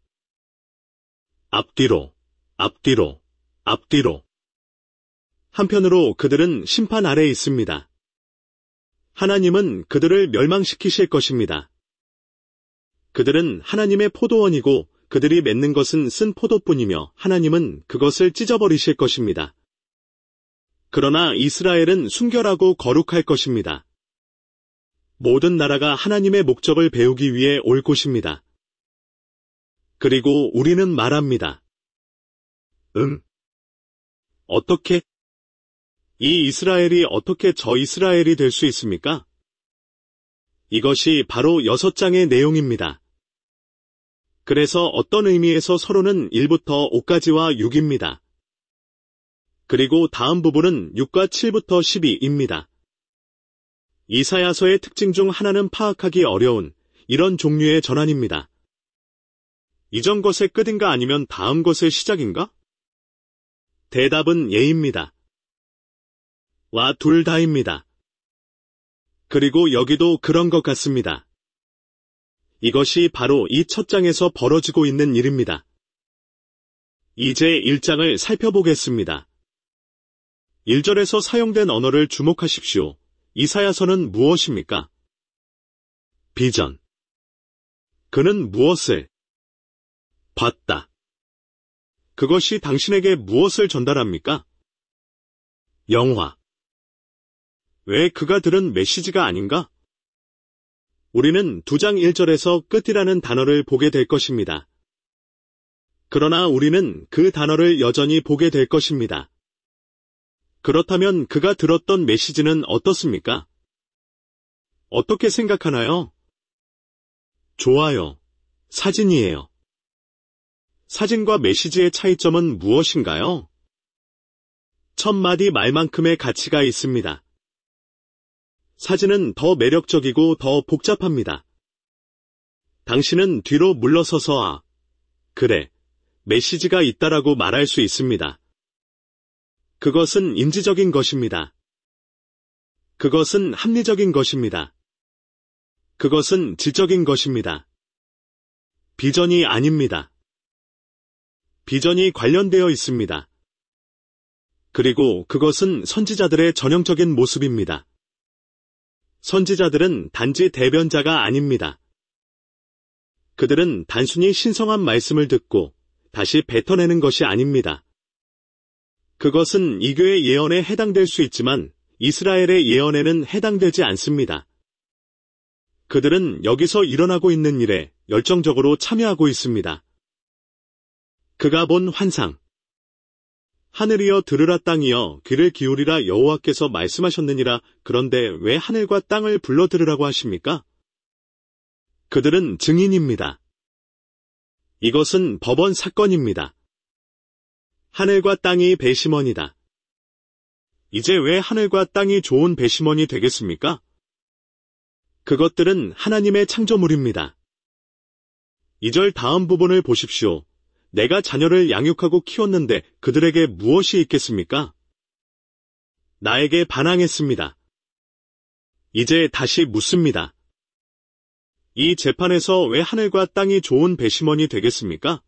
앞뒤로, 앞뒤로, 앞뒤로. 한편으로 그들은 심판 아래 있습니다. 하나님은 그들을 멸망시키실 것입니다. 그들은 하나님의 포도원이고 그들이 맺는 것은 쓴 포도뿐이며 하나님은 그것을 찢어버리실 것입니다. 그러나 이스라엘은 순결하고 거룩할 것입니다. 모든 나라가 하나님의 목적을 배우기 위해 올 곳입니다. 그리고 우리는 말합니다. 어떻게? 이 이스라엘이 어떻게 저 이스라엘이 될 수 있습니까? 이것이 바로 6장의 내용입니다. 그래서 어떤 의미에서 서로는 1부터 5까지와 6입니다. 그리고 다음 부분은 6과 7부터 12입니다. 이사야서의 특징 중 하나는 파악하기 어려운 이런 종류의 전환입니다. 이전 것의 끝인가 아니면 다음 것의 시작인가? 대답은 예입니다. 와, 둘 다입니다. 그리고 여기도 그런 것 같습니다. 이것이 바로 이 첫 장에서 벌어지고 있는 일입니다. 이제 1장을 살펴보겠습니다. 1절에서 사용된 언어를 주목하십시오. 이사야서는 무엇입니까? 비전. 그는 무엇을 봤다. 그것이 당신에게 무엇을 전달합니까? 영화. 왜 그가 들은 메시지가 아닌가? 우리는 2장 1절에서 끝이라는 단어를 보게 될 것입니다. 그러나 우리는 그 단어를 여전히 보게 될 것입니다. 그렇다면 그가 들었던 메시지는 어떻습니까? 어떻게 생각하나요? 좋아요. 사진이에요. 사진과 메시지의 차이점은 무엇인가요? 첫 마디 말만큼의 가치가 있습니다. 사진은 더 매력적이고 더 복잡합니다. 당신은 뒤로 물러서서 그래, 메시지가 있다라고 말할 수 있습니다. 그것은 인지적인 것입니다. 그것은 합리적인 것입니다. 그것은 질적인 것입니다. 비전이 아닙니다. 비전이 관련되어 있습니다. 그리고 그것은 선지자들의 전형적인 모습입니다. 선지자들은 단지 대변자가 아닙니다. 그들은 단순히 신성한 말씀을 듣고 다시 뱉어내는 것이 아닙니다. 그것은 이교의 예언에 해당될 수 있지만 이스라엘의 예언에는 해당되지 않습니다. 그들은 여기서 일어나고 있는 일에 열정적으로 참여하고 있습니다. 그가 본 환상. 하늘이여 들으라 땅이여 귀를 기울이라 여호와께서 말씀하셨느니라. 그런데 왜 하늘과 땅을 불러 들으라고 하십니까? 그들은 증인입니다. 이것은 법원 사건입니다. 하늘과 땅이 배심원이다. 이제 왜 하늘과 땅이 좋은 배심원이 되겠습니까? 그것들은 하나님의 창조물입니다. 2절 다음 부분을 보십시오. 내가 자녀를 양육하고 키웠는데 그들에게 무엇이 있겠습니까? 나에게 반항했습니다. 이제 다시 묻습니다. 이 재판에서 왜 하늘과 땅이 좋은 배심원이 되겠습니까?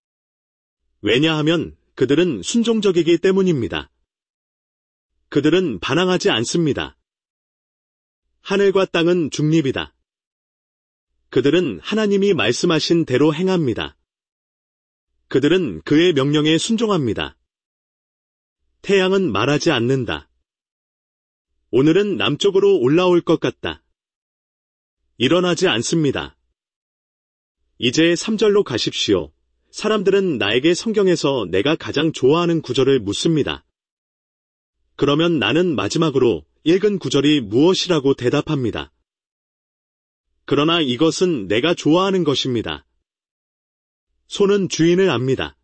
왜냐하면 그들은 순종적이기 때문입니다. 그들은 반항하지 않습니다. 하늘과 땅은 중립이다. 그들은 하나님이 말씀하신 대로 행합니다. 그들은 그의 명령에 순종합니다. 태양은 말하지 않는다. 오늘은 남쪽으로 올라올 것 같다. 일어나지 않습니다. 이제 3절로 가십시오. 사람들은 나에게 성경에서 내가 가장 좋아하는 구절을 묻습니다. 그러면 나는 마지막으로 읽은 구절이 무엇이라고 대답합니다. 그러나 이것은 내가 좋아하는 것입니다. 소는 주인을 압니다.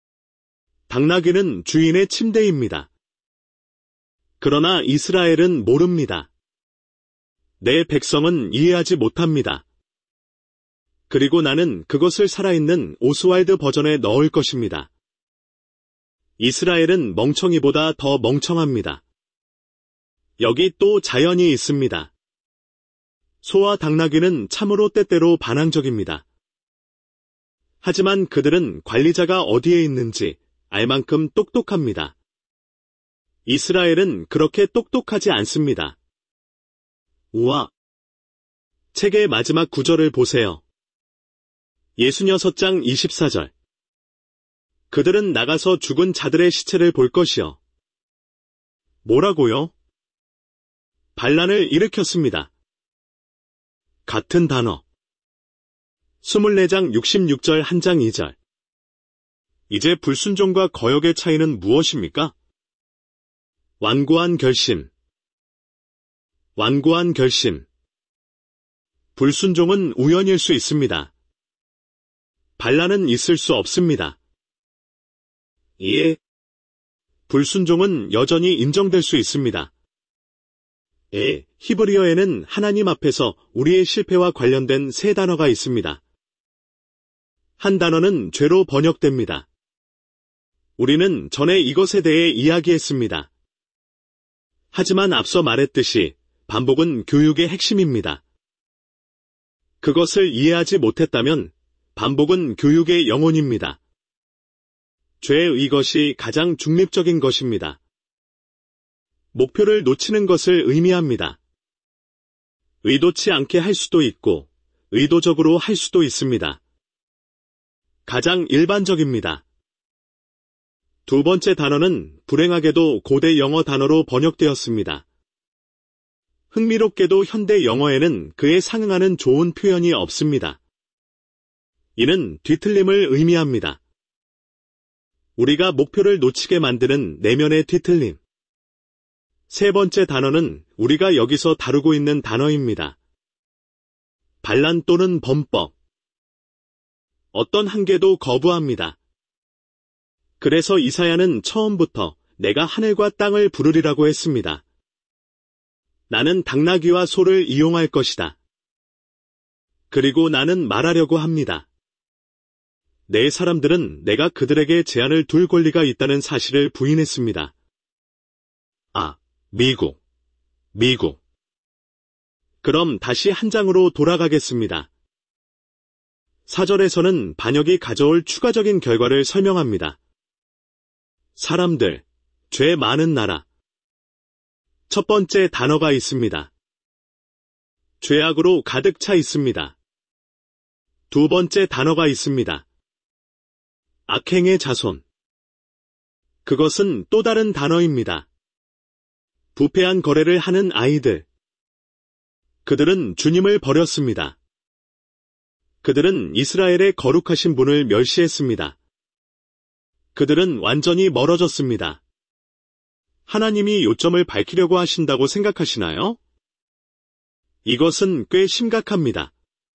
당나귀는 주인의 침대입니다. 그러나 이스라엘은 모릅니다. 내 백성은 이해하지 못합니다. 그리고 나는 그것을 살아있는 오스왈드 버전에 넣을 것입니다. 이스라엘은 멍청이보다 더 멍청합니다. 여기 또 자연이 있습니다. 소와 당나귀는 참으로 때때로 반항적입니다. 하지만 그들은 관리자가 어디에 있는지 알 만큼 똑똑합니다. 이스라엘은 그렇게 똑똑하지 않습니다. 우와! 책의 마지막 구절을 보세요. 66장 24절. 그들은 나가서 죽은 자들의 시체를 볼 것이요. 뭐라고요? 반란을 일으켰습니다. 같은 단어. 24장 66절 1장 2절. 이제 불순종과 거역의 차이는 무엇입니까? 완고한 결심. 완고한 결심. 불순종은 우연일 수 있습니다. 반란은 있을 수 없습니다. 예. 불순종은 여전히 인정될 수 있습니다. 히브리어에는 하나님 앞에서 우리의 실패와 관련된 세 단어가 있습니다. 한 단어는 죄로 번역됩니다. 우리는 전에 이것에 대해 이야기했습니다. 하지만 앞서 말했듯이 반복은 교육의 핵심입니다. 그것을 이해하지 못했다면 반복은 교육의 영혼입니다. 죄의 것이 가장 중립적인 것입니다. 목표를 놓치는 것을 의미합니다. 의도치 않게 할 수도 있고 의도적으로 할 수도 있습니다. 가장 일반적입니다. 두 번째 단어는 불행하게도 고대 영어 단어로 번역되었습니다. 흥미롭게도 현대 영어에는 그에 상응하는 좋은 표현이 없습니다. 이는 뒤틀림을 의미합니다. 우리가 목표를 놓치게 만드는 내면의 뒤틀림. 세 번째 단어는 우리가 여기서 다루고 있는 단어입니다. 반란 또는 범법. 어떤 한계도 거부합니다. 그래서 이사야는 처음부터 내가 하늘과 땅을 부르리라고 했습니다. 나는 당나귀와 소를 이용할 것이다. 그리고 나는 말하려고 합니다. 내 사람들은 내가 그들에게 제한을 둘 권리가 있다는 사실을 부인했습니다. 미국. 그럼 다시 한 장으로 돌아가겠습니다. 4절에서는 반역이 가져올 추가적인 결과를 설명합니다. 사람들, 죄 많은 나라. 첫 번째 단어가 있습니다. 죄악으로 가득 차 있습니다. 두 번째 단어가 있습니다. 악행의 자손. 그것은 또 다른 단어입니다. 부패한 거래를 하는 아이들. 그들은 주님을 버렸습니다. 그들은 이스라엘의 거룩하신 분을 멸시했습니다. 그들은 완전히 멀어졌습니다. 하나님이 요점을 밝히려고 하신다고 생각하시나요? 이것은 꽤 심각합니다.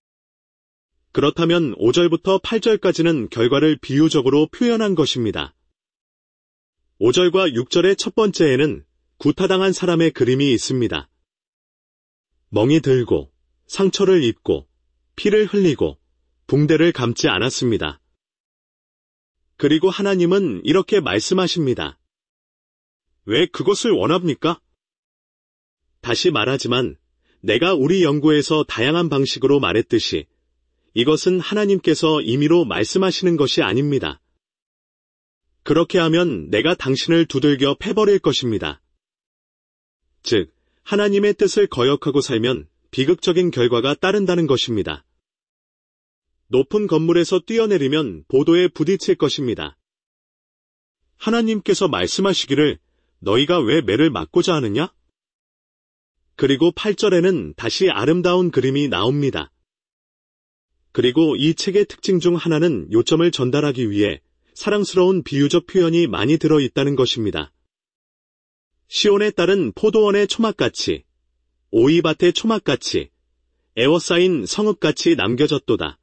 그렇다면 5절부터 8절까지는 결과를 비유적으로 표현한 것입니다. 5절과 6절의 첫 번째에는 구타당한 사람의 그림이 있습니다. 멍이 들고, 상처를 입고, 피를 흘리고, 붕대를 감지 않았습니다. 그리고 하나님은 이렇게 말씀하십니다. 왜 그것을 원합니까? 다시 말하지만 내가 우리 연구에서 다양한 방식으로 말했듯이 이것은 하나님께서 임의로 말씀하시는 것이 아닙니다. 그렇게 하면 내가 당신을 두들겨 패버릴 것입니다. 즉, 하나님의 뜻을 거역하고 살면 비극적인 결과가 따른다는 것입니다. 높은 건물에서 뛰어내리면 보도에 부딪힐 것입니다. 하나님께서 말씀하시기를 너희가 왜 매를 맞고자 하느냐? 그리고 8절에는 다시 아름다운 그림이 나옵니다. 그리고 이 책의 특징 중 하나는 요점을 전달하기 위해 사랑스러운 비유적 표현이 많이 들어있다는 것입니다. 시온에 따른 포도원의 초막같이, 오이밭의 초막같이, 에워싸인 성읍같이 남겨졌도다.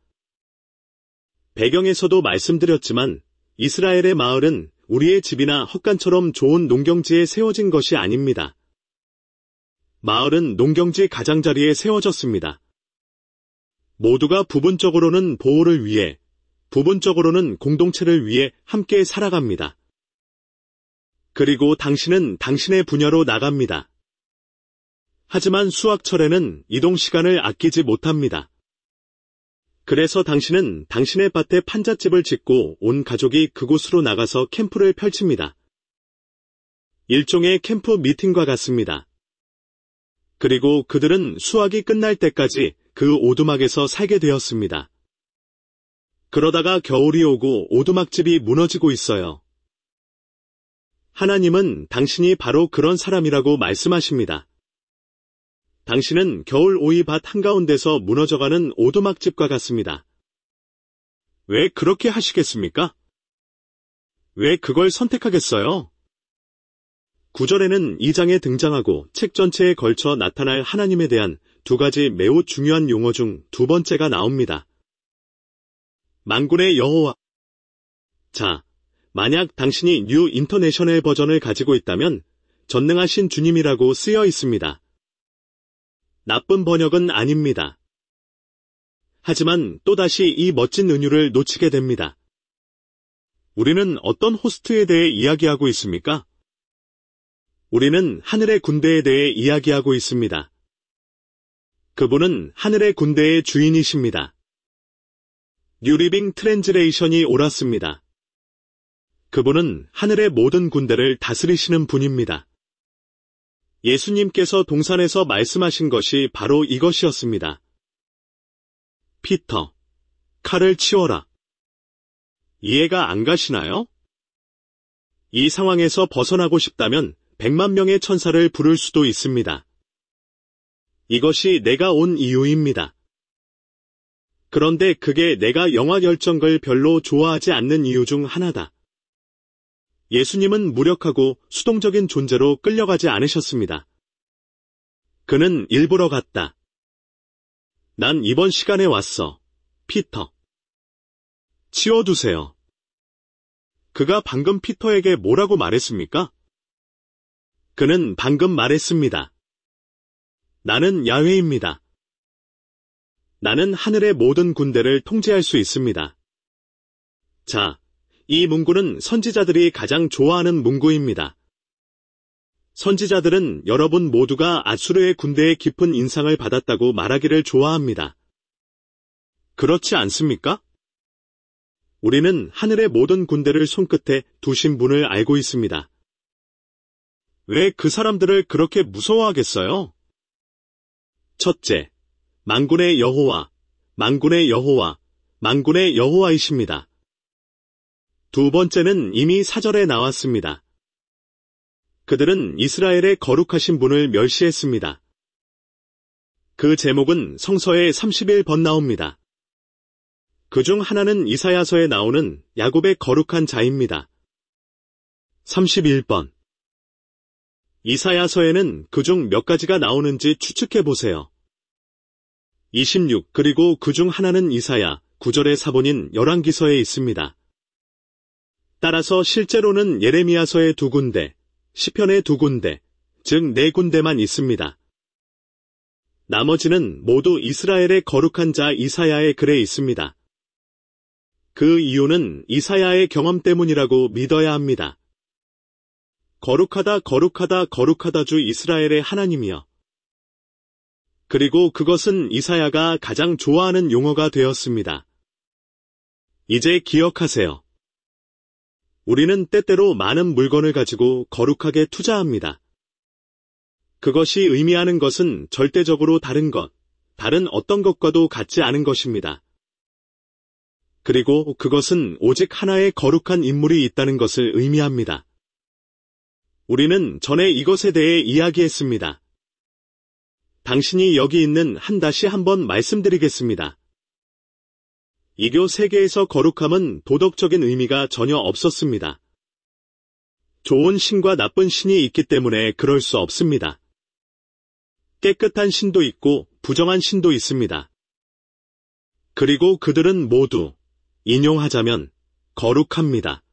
배경에서도 말씀드렸지만 이스라엘의 마을은 우리의 집이나 헛간처럼 좋은 농경지에 세워진 것이 아닙니다. 마을은 농경지 가장자리에 세워졌습니다. 모두가 부분적으로는 보호를 위해, 부분적으로는 공동체를 위해 함께 살아갑니다. 그리고 당신은 당신의 분야로 나갑니다. 하지만 수확철에는 이동 시간을 아끼지 못합니다. 그래서 당신은 당신의 밭에 판잣집을 짓고 온 가족이 그곳으로 나가서 캠프를 펼칩니다. 일종의 캠프 미팅과 같습니다. 그리고 그들은 수확이 끝날 때까지 그 오두막에서 살게 되었습니다. 그러다가 겨울이 오고 오두막집이 무너지고 있어요. 하나님은 당신이 바로 그런 사람이라고 말씀하십니다. 당신은 겨울 오이밭 한가운데서 무너져가는 오두막집과 같습니다. 왜 그렇게 하시겠습니까? 왜 그걸 선택하겠어요? 9절에는 이 장에 등장하고 책 전체에 걸쳐 나타날 하나님에 대한 두 가지 매우 중요한 용어 중 두 번째가 나옵니다. 만군의 여호와. 자, 만약 당신이 뉴 인터내셔널 버전을 가지고 있다면 전능하신 주님이라고 쓰여 있습니다. 나쁜 번역은 아닙니다. 하지만 또다시 이 멋진 은유를 놓치게 됩니다. 우리는 어떤 호스트에 대해 이야기하고 있습니까? 우리는 하늘의 군대에 대해 이야기하고 있습니다. 그분은 하늘의 군대의 주인이십니다. 뉴리빙 트랜즈레이션이 옳았습니다. 그분은 하늘의 모든 군대를 다스리시는 분입니다. 예수님께서 동산에서 말씀하신 것이 바로 이것이었습니다. 피터, 칼을 치워라. 이해가 안 가시나요? 이 상황에서 벗어나고 싶다면 100만 명의 천사를 부를 수도 있습니다. 이것이 내가 온 이유입니다. 그런데 그게 내가 영화 열정을 별로 좋아하지 않는 이유 중 하나다. 예수님은 무력하고 수동적인 존재로 끌려가지 않으셨습니다. 그는 일부러 갔다. 난 이번 시간에 왔어, 피터. 치워두세요. 그가 방금 피터에게 뭐라고 말했습니까? 그는 방금 말했습니다. 나는 야훼입니다. 나는 하늘의 모든 군대를 통제할 수 있습니다. 자, 이 문구는 선지자들이 가장 좋아하는 문구입니다. 선지자들은 여러분 모두가 아수르의 군대에 깊은 인상을 받았다고 말하기를 좋아합니다. 그렇지 않습니까? 우리는 하늘의 모든 군대를 손끝에 두신 분을 알고 있습니다. 왜 그 사람들을 그렇게 무서워하겠어요? 첫째, 만군의 여호와, 만군의 여호와, 만군의 여호와이십니다. 두 번째는 이미 사절에 나왔습니다. 그들은 이스라엘의 거룩하신 분을 멸시했습니다. 그 제목은 성서에 31번 나옵니다. 그중 하나는 이사야서에 나오는 야곱의 거룩한 자입니다. 31번. 이사야서에는 그중 몇 가지가 나오는지 추측해 보세요. 26 그리고 그중 하나는 이사야 9절의 사본인 열왕기서에 있습니다. 따라서 실제로는 예레미야서의 2군데, 시편의 2군데, 즉 4군데만 있습니다. 나머지는 모두 이스라엘의 거룩한 자 이사야의 글에 있습니다. 그 이유는 이사야의 경험 때문이라고 믿어야 합니다. 거룩하다 거룩하다 거룩하다 주 이스라엘의 하나님이여. 그리고 그것은 이사야가 가장 좋아하는 용어가 되었습니다. 이제 기억하세요. 우리는 때때로 많은 물건을 가지고 거룩하게 투자합니다. 그것이 의미하는 것은 절대적으로 다른 것, 다른 어떤 것과도 같지 않은 것입니다. 그리고 그것은 오직 하나의 거룩한 인물이 있다는 것을 의미합니다. 우리는 전에 이것에 대해 이야기했습니다. 당신이 여기 있는 다시 한번 말씀드리겠습니다. 이교 세계에서 거룩함은 도덕적인 의미가 전혀 없었습니다. 좋은 신과 나쁜 신이 있기 때문에 그럴 수 없습니다. 깨끗한 신도 있고 부정한 신도 있습니다. 그리고 그들은 모두 인용하자면 거룩합니다.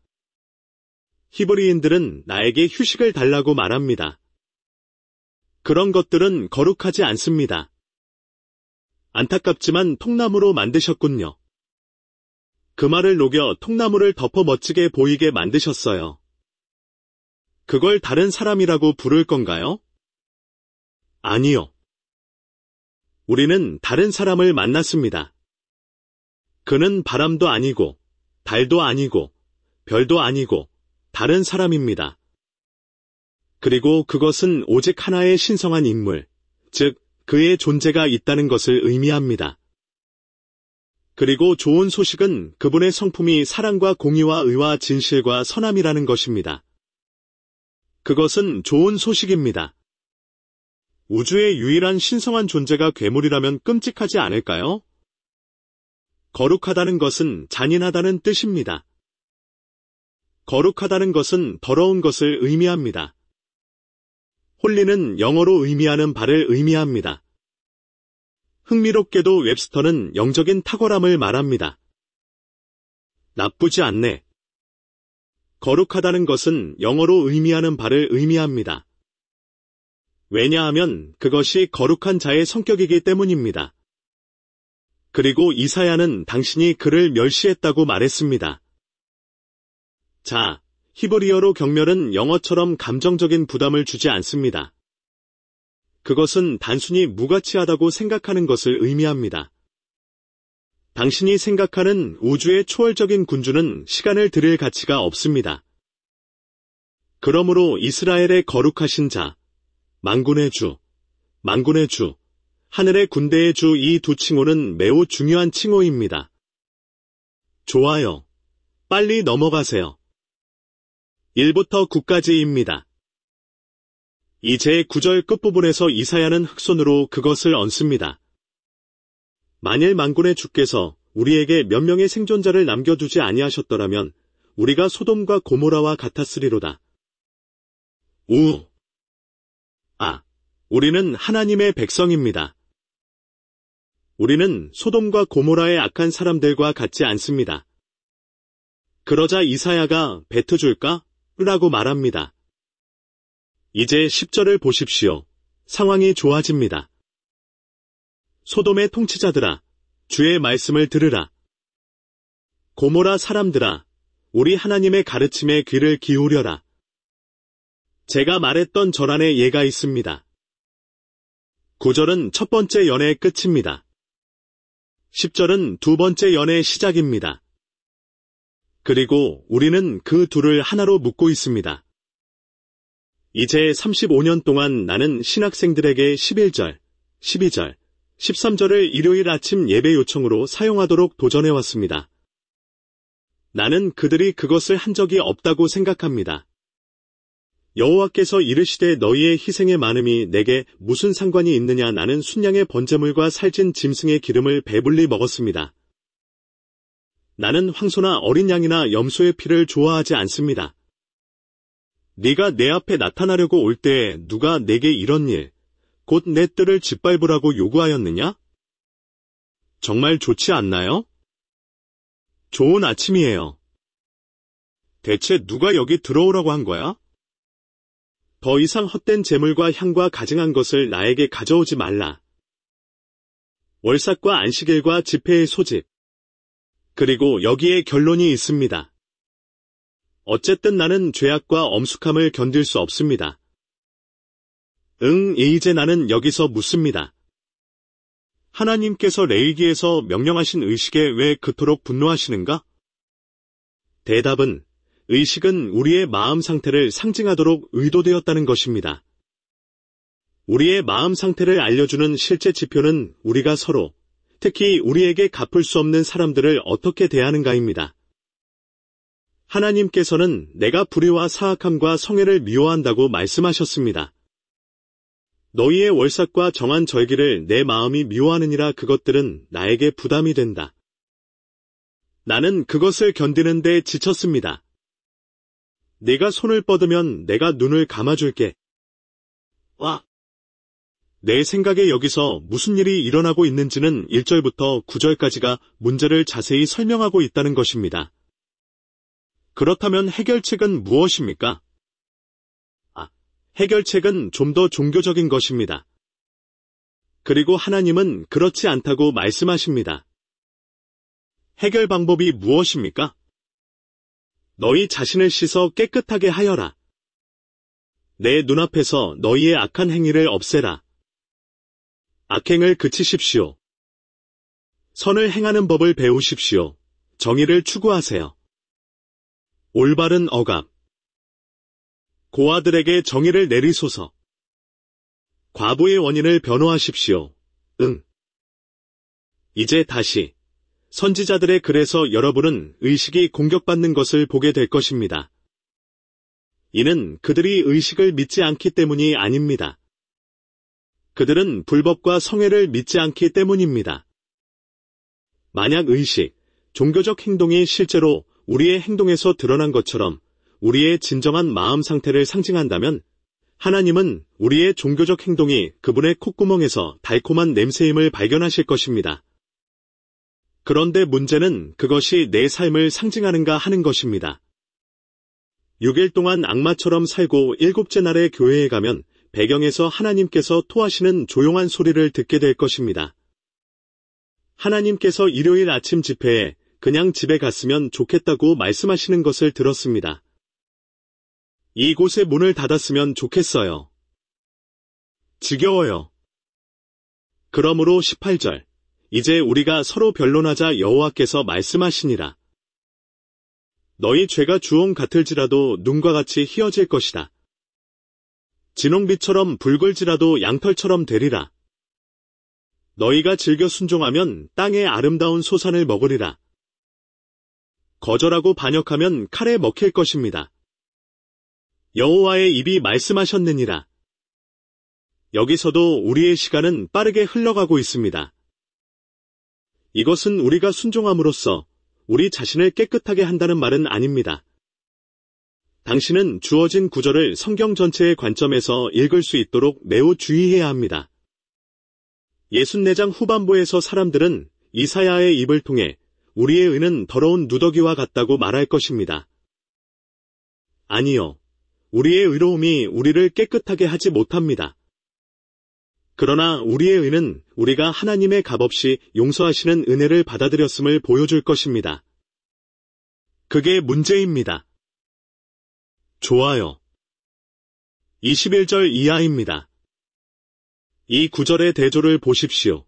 히브리인들은 나에게 휴식을 달라고 말합니다. 그런 것들은 거룩하지 않습니다. 안타깝지만 통나무로 만드셨군요. 그 말을 녹여 통나무를 덮어 멋지게 보이게 만드셨어요. 그걸 다른 사람이라고 부를 건가요? 아니요. 우리는 다른 사람을 만났습니다. 그는 바람도 아니고, 달도 아니고, 별도 아니고, 다른 사람입니다. 그리고 그것은 오직 하나의 신성한 인물, 즉 그의 존재가 있다는 것을 의미합니다. 그리고 좋은 소식은 그분의 성품이 사랑과 공의와 의와 진실과 선함이라는 것입니다. 그것은 좋은 소식입니다. 우주의 유일한 신성한 존재가 괴물이라면 끔찍하지 않을까요? 거룩하다는 것은 잔인하다는 뜻입니다. 거룩하다는 것은 더러운 것을 의미합니다. 홀리는 영어로 의미하는 바를 의미합니다. 흥미롭게도 웹스터는 영적인 탁월함을 말합니다. 나쁘지 않네. 거룩하다는 것은 영어로 의미하는 바를 의미합니다. 왜냐하면 그것이 거룩한 자의 성격이기 때문입니다. 그리고 이사야는 당신이 그를 멸시했다고 말했습니다. 자, 히브리어로 경멸은 영어처럼 감정적인 부담을 주지 않습니다. 그것은 단순히 무가치하다고 생각하는 것을 의미합니다. 당신이 생각하는 우주의 초월적인 군주는 시간을 들일 가치가 없습니다. 그러므로 이스라엘의 거룩하신 자, 만군의 주, 만군의 주, 하늘의 군대의 주 이 두 칭호는 매우 중요한 칭호입니다. 좋아요. 빨리 넘어가세요. 1부터 9까지입니다. 이제 9절 끝부분에서 이사야는 흑손으로 그것을 얹습니다. 만일 만군의 주께서 우리에게 몇 명의 생존자를 남겨두지 아니하셨더라면 우리가 소돔과 고모라와 같았으리로다. 우리는 하나님의 백성입니다. 우리는 소돔과 고모라의 악한 사람들과 같지 않습니다. 그러자 이사야가 뱉어줄까? 라고 말합니다. 이제 10절을 보십시오. 상황이 좋아집니다. 소돔의 통치자들아, 주의 말씀을 들으라. 고모라 사람들아, 우리 하나님의 가르침에 귀를 기울여라. 제가 말했던 절 안에 예가 있습니다. 9절은 첫 번째 연애의 끝입니다. 10절은 두 번째 연애의 시작입니다. 그리고 우리는 그 둘을 하나로 묶고 있습니다. 이제 35년 동안 나는 신학생들에게 11절, 12절, 13절을 일요일 아침 예배 요청으로 사용하도록 도전해왔습니다. 나는 그들이 그것을 한 적이 없다고 생각합니다. 여호와께서 이르시되 너희의 희생의 많음이 내게 무슨 상관이 있느냐. 나는 순양의 번제물과 살찐 짐승의 기름을 배불리 먹었습니다. 나는 황소나 어린 양이나 염소의 피를 좋아하지 않습니다. 네가 내 앞에 나타나려고 올 때에 누가 내게 이런 일, 곧 내 뜰을 짓밟으라고 요구하였느냐? 정말 좋지 않나요? 좋은 아침이에요. 대체 누가 여기 들어오라고 한 거야? 더 이상 헛된 재물과 향과 가증한 것을 나에게 가져오지 말라. 월삭과 안식일과 집회의 소집. 그리고 여기에 결론이 있습니다. 어쨌든 나는 죄악과 엄숙함을 견딜 수 없습니다. 이제 나는 여기서 묻습니다. 하나님께서 레위기에서 명령하신 의식에 왜 그토록 분노하시는가? 대답은 의식은 우리의 마음 상태를 상징하도록 의도되었다는 것입니다. 우리의 마음 상태를 알려주는 실제 지표는 우리가 서로, 특히 우리에게 갚을 수 없는 사람들을 어떻게 대하는가입니다. 하나님께서는 내가 불의와 사악함과 성애를 미워한다고 말씀하셨습니다. 너희의 월삭과 정한 절기를 내 마음이 미워하느니라. 그것들은 나에게 부담이 된다. 나는 그것을 견디는 데 지쳤습니다. 네가 손을 뻗으면 내가 눈을 감아줄게. 내 생각에 여기서 무슨 일이 일어나고 있는지는 1절부터 9절까지가 문제를 자세히 설명하고 있다는 것입니다. 그렇다면 해결책은 무엇입니까? 해결책은 좀 더 종교적인 것입니다. 그리고 하나님은 그렇지 않다고 말씀하십니다. 해결 방법이 무엇입니까? 너희 자신을 씻어 깨끗하게 하여라. 내 눈앞에서 너희의 악한 행위를 없애라. 악행을 그치십시오. 선을 행하는 법을 배우십시오. 정의를 추구하세요. 올바른 억압. 고아들에게 정의를 내리소서. 과부의 원인을 변호하십시오. 이제 다시 선지자들의 글에서 여러분은 의식이 공격받는 것을 보게 될 것입니다. 이는 그들이 의식을 믿지 않기 때문이 아닙니다. 그들은 불법과 성애를 믿지 않기 때문입니다. 만약 의식, 종교적 행동이 실제로 우리의 행동에서 드러난 것처럼 우리의 진정한 마음 상태를 상징한다면 하나님은 우리의 종교적 행동이 그분의 콧구멍에서 달콤한 냄새임을 발견하실 것입니다. 그런데 문제는 그것이 내 삶을 상징하는가 하는 것입니다. 6일 동안 악마처럼 살고 7째 날에 교회에 가면 배경에서 하나님께서 토하시는 조용한 소리를 듣게 될 것입니다. 하나님께서 일요일 아침 집회에 그냥 집에 갔으면 좋겠다고 말씀하시는 것을 들었습니다. 이곳의 문을 닫았으면 좋겠어요. 지겨워요. 그러므로 18절, 이제 우리가 서로 변론하자 여호와께서 말씀하시니라. 너희 죄가 주홍 같을지라도 눈과 같이 희어질 것이다. 진홍빛처럼 붉을지라도 양털처럼 되리라. 너희가 즐겨 순종하면 땅의 아름다운 소산을 먹으리라. 거절하고 반역하면 칼에 먹힐 것입니다. 여호와의 입이 말씀하셨느니라. 여기서도 우리의 시간은 빠르게 흘러가고 있습니다. 이것은 우리가 순종함으로써 우리 자신을 깨끗하게 한다는 말은 아닙니다. 당신은 주어진 구절을 성경 전체의 관점에서 읽을 수 있도록 매우 주의해야 합니다. 64장 후반부에서 사람들은 이사야의 입을 통해 우리의 의는 더러운 누더기와 같다고 말할 것입니다. 아니요. 우리의 의로움이 우리를 깨끗하게 하지 못합니다. 그러나 우리의 의는 우리가 하나님의 값없이 용서하시는 은혜를 받아들였음을 보여줄 것입니다. 그게 문제입니다. 좋아요. 21절 이하입니다. 이 구절의 대조를 보십시오.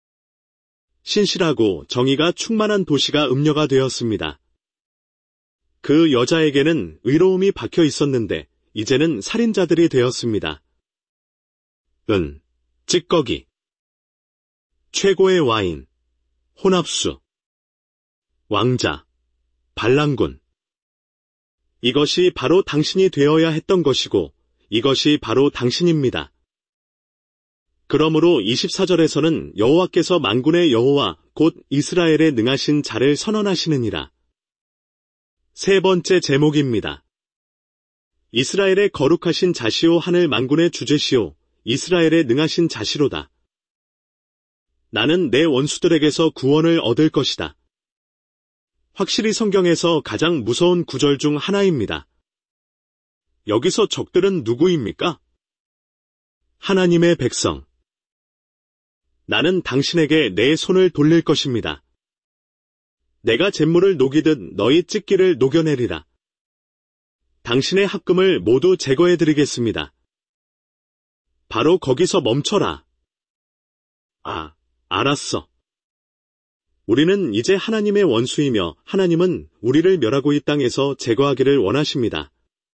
신실하고 정의가 충만한 도시가 음녀가 되었습니다. 그 여자에게는 의로움이 박혀 있었는데 이제는 살인자들이 되었습니다. 찌꺼기, 최고의 와인, 혼합수, 왕자, 반란군. 이것이 바로 당신이 되어야 했던 것이고 이것이 바로 당신입니다. 그러므로 24절에서는 여호와께서 만군의 여호와 곧 이스라엘의 능하신 자를 선언하시느니라. 세 번째 제목입니다. 이스라엘의 거룩하신 자시오 하늘 만군의 주제시오 이스라엘의 능하신 자시로다. 나는 내 원수들에게서 구원을 얻을 것이다. 확실히 성경에서 가장 무서운 구절 중 하나입니다. 여기서 적들은 누구입니까? 하나님의 백성. 나는 당신에게 내 손을 돌릴 것입니다. 내가 잿물을 녹이듯 너희 찢기를 녹여내리라. 당신의 합금을 모두 제거해드리겠습니다. 바로 거기서 멈춰라. 알았어. 우리는 이제 하나님의 원수이며 하나님은 우리를 멸하고 이 땅에서 제거하기를 원하십니다.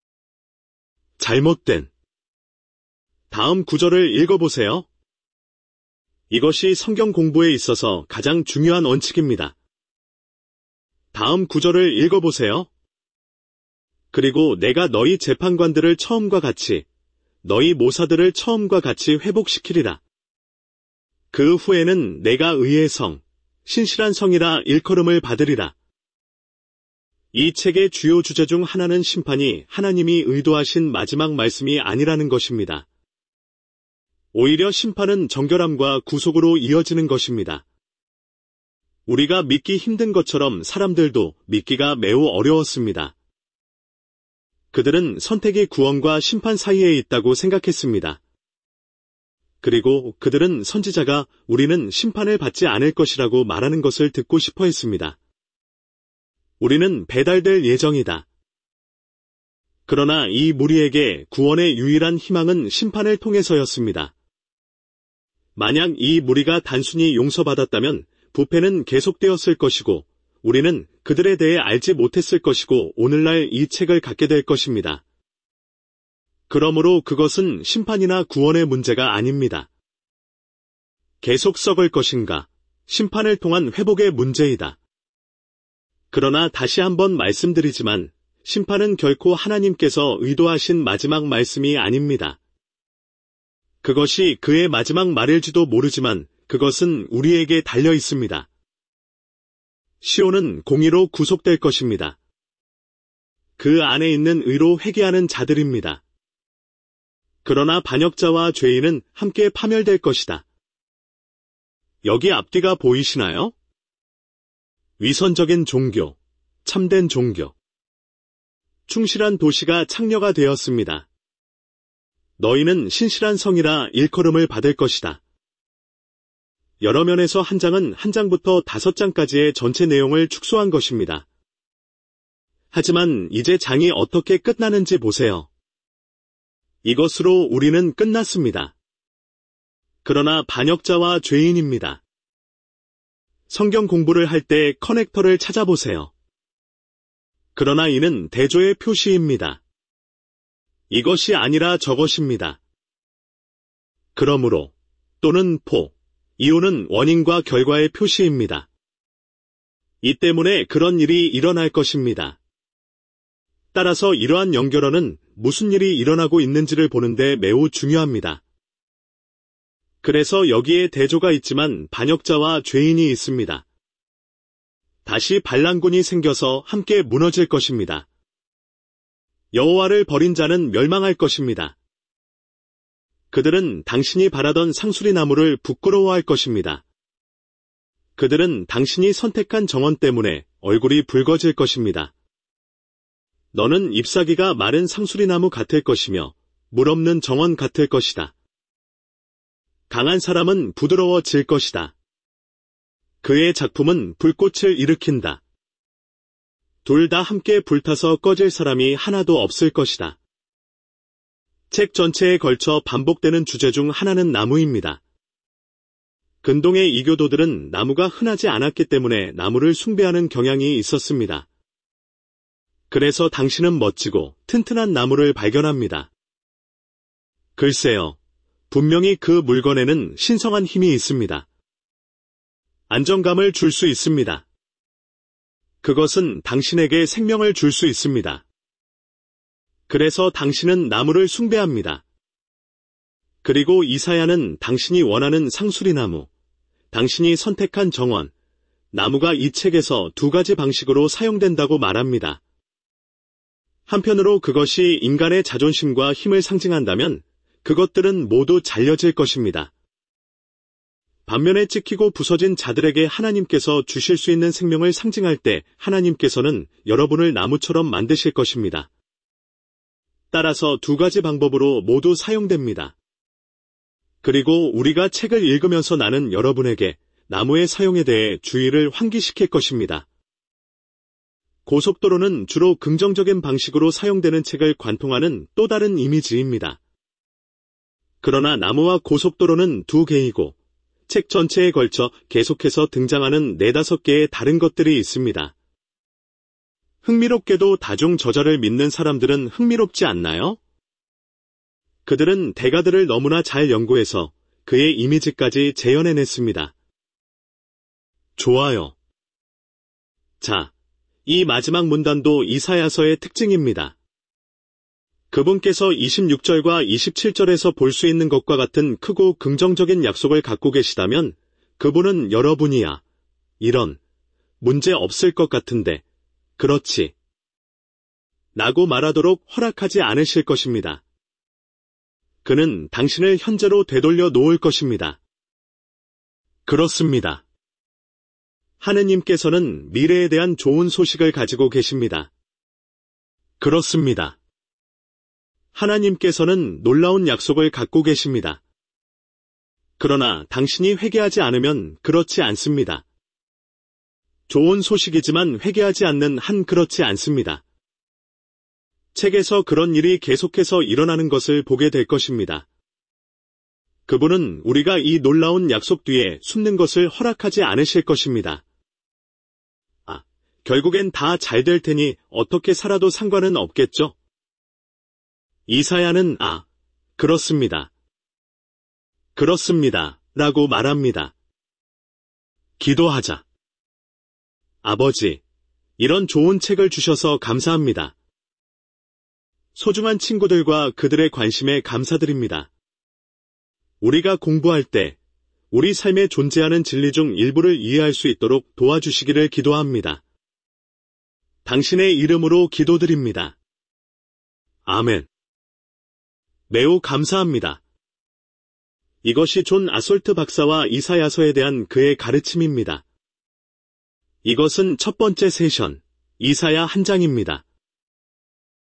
잘못된. 다음 구절을 읽어보세요. 이것이 성경 공부에 있어서 가장 중요한 원칙입니다. 다음 구절을 읽어보세요. 그리고 내가 너희 재판관들을 처음과 같이 너희 모사들을 처음과 같이 회복시키리라. 그 후에는 내가 의의 성, 신실한 성이라 일컬음을 받으리라. 이 책의 주요 주제 중 하나는 심판이 하나님이 의도하신 마지막 말씀이 아니라는 것입니다. 오히려 심판은 정결함과 구속으로 이어지는 것입니다. 우리가 믿기 힘든 것처럼 사람들도 믿기가 매우 어려웠습니다. 그들은 선택이 구원과 심판 사이에 있다고 생각했습니다. 그리고 그들은 선지자가 우리는 심판을 받지 않을 것이라고 말하는 것을 듣고 싶어 했습니다. 우리는 배달될 예정이다. 그러나 이 무리에게 구원의 유일한 희망은 심판을 통해서였습니다. 만약 이 무리가 단순히 용서받았다면 부패는 계속되었을 것이고 우리는 그들에 대해 알지 못했을 것이고 오늘날 이 책을 갖게 될 것입니다. 그러므로 그것은 심판이나 구원의 문제가 아닙니다. 계속 썩을 것인가, 심판을 통한 회복의 문제이다. 그러나 다시 한번 말씀드리지만 심판은 결코 하나님께서 의도하신 마지막 말씀이 아닙니다. 그것이 그의 마지막 말일지도 모르지만 그것은 우리에게 달려 있습니다. 시온은 공의로 구속될 것입니다. 그 안에 있는 의로 회개하는 자들입니다. 그러나 반역자와 죄인은 함께 파멸될 것이다. 여기 앞뒤가 보이시나요? 위선적인 종교, 참된 종교. 충실한 도시가 창녀가 되었습니다. 너희는 신실한 성이라 일컬음을 받을 것이다. 여러 면에서 한 장은 한 장부터 5장까지의 전체 내용을 축소한 것입니다. 하지만 이제 장이 어떻게 끝나는지 보세요. 이것으로 우리는 끝났습니다. 그러나 반역자와 죄인입니다. 성경 공부를 할 때 커넥터를 찾아보세요. 그러나 이는 대조의 표시입니다. 이것이 아니라 저것입니다. 그러므로 또는 이유는 원인과 결과의 표시입니다. 이 때문에 그런 일이 일어날 것입니다. 따라서 이러한 연결어는 무슨 일이 일어나고 있는지를 보는데 매우 중요합니다. 그래서 여기에 대조가 있지만 반역자와 죄인이 있습니다. 다시 반란군이 생겨서 함께 무너질 것입니다. 여호와를 버린 자는 멸망할 것입니다. 그들은 당신이 바라던 상수리 나무를 부끄러워할 것입니다. 그들은 당신이 선택한 정원 때문에 얼굴이 붉어질 것입니다. 너는 잎사귀가 마른 상수리 나무 같을 것이며 물 없는 정원 같을 것이다. 강한 사람은 부드러워질 것이다. 그의 작품은 불꽃을 일으킨다. 둘 다 함께 불타서 꺼질 사람이 하나도 없을 것이다. 책 전체에 걸쳐 반복되는 주제 중 하나는 나무입니다. 근동의 이교도들은 나무가 흔하지 않았기 때문에 나무를 숭배하는 경향이 있었습니다. 그래서 당신은 멋지고 튼튼한 나무를 발견합니다. 글쎄요, 분명히 그 물건에는 신성한 힘이 있습니다. 안정감을 줄 수 있습니다. 그것은 당신에게 생명을 줄 수 있습니다. 그래서 당신은 나무를 숭배합니다. 그리고 이사야는 당신이 원하는 상수리나무, 당신이 선택한 정원, 나무가 이 책에서 2가지 방식으로 사용된다고 말합니다. 한편으로 그것이 인간의 자존심과 힘을 상징한다면 그것들은 모두 잘려질 것입니다. 반면에 찍히고 부서진 자들에게 하나님께서 주실 수 있는 생명을 상징할 때 하나님께서는 여러분을 나무처럼 만드실 것입니다. 따라서 2가지 방법으로 모두 사용됩니다. 그리고 우리가 책을 읽으면서 나는 여러분에게 나무의 사용에 대해 주의를 환기시킬 것입니다. 고속도로는 주로 긍정적인 방식으로 사용되는 책을 관통하는 또 다른 이미지입니다. 그러나 나무와 고속도로는 2개이고 책 전체에 걸쳐 계속해서 등장하는 4-5개의 다른 것들이 있습니다. 흥미롭게도 다중 저자를 믿는 사람들은 흥미롭지 않나요? 그들은 대가들을 너무나 잘 연구해서 그의 이미지까지 재현해냈습니다. 좋아요. 자, 이 마지막 문단도 이사야서의 특징입니다. 그분께서 26절과 27절에서 볼 수 있는 것과 같은 크고 긍정적인 약속을 갖고 계시다면 그분은 여러분이야. 이런 문제 없을 것 같은데 그렇지. 라고 말하도록 허락하지 않으실 것입니다. 그는 당신을 현재로 되돌려 놓을 것입니다. 그렇습니다. 하느님께서는 미래에 대한 좋은 소식을 가지고 계십니다. 그렇습니다. 하나님께서는 놀라운 약속을 갖고 계십니다. 그러나 당신이 회개하지 않으면 그렇지 않습니다. 좋은 소식이지만 회개하지 않는 한 그렇지 않습니다. 책에서 그런 일이 계속해서 일어나는 것을 보게 될 것입니다. 그분은 우리가 이 놀라운 약속 뒤에 숨는 것을 허락하지 않으실 것입니다. 결국엔 다 잘 될 테니 어떻게 살아도 상관은 없겠죠? 이사야는 그렇습니다. 그렇습니다. 라고 말합니다. 기도하자. 아버지, 이런 좋은 책을 주셔서 감사합니다. 소중한 친구들과 그들의 관심에 감사드립니다. 우리가 공부할 때 우리 삶에 존재하는 진리 중 일부를 이해할 수 있도록 도와주시기를 기도합니다. 당신의 이름으로 기도드립니다. 아멘. 매우 감사합니다. 이것이 존 아솔트 박사와 이사야서에 대한 그의 가르침입니다. 이것은 첫 번째 세션, 이사야 한 장입니다.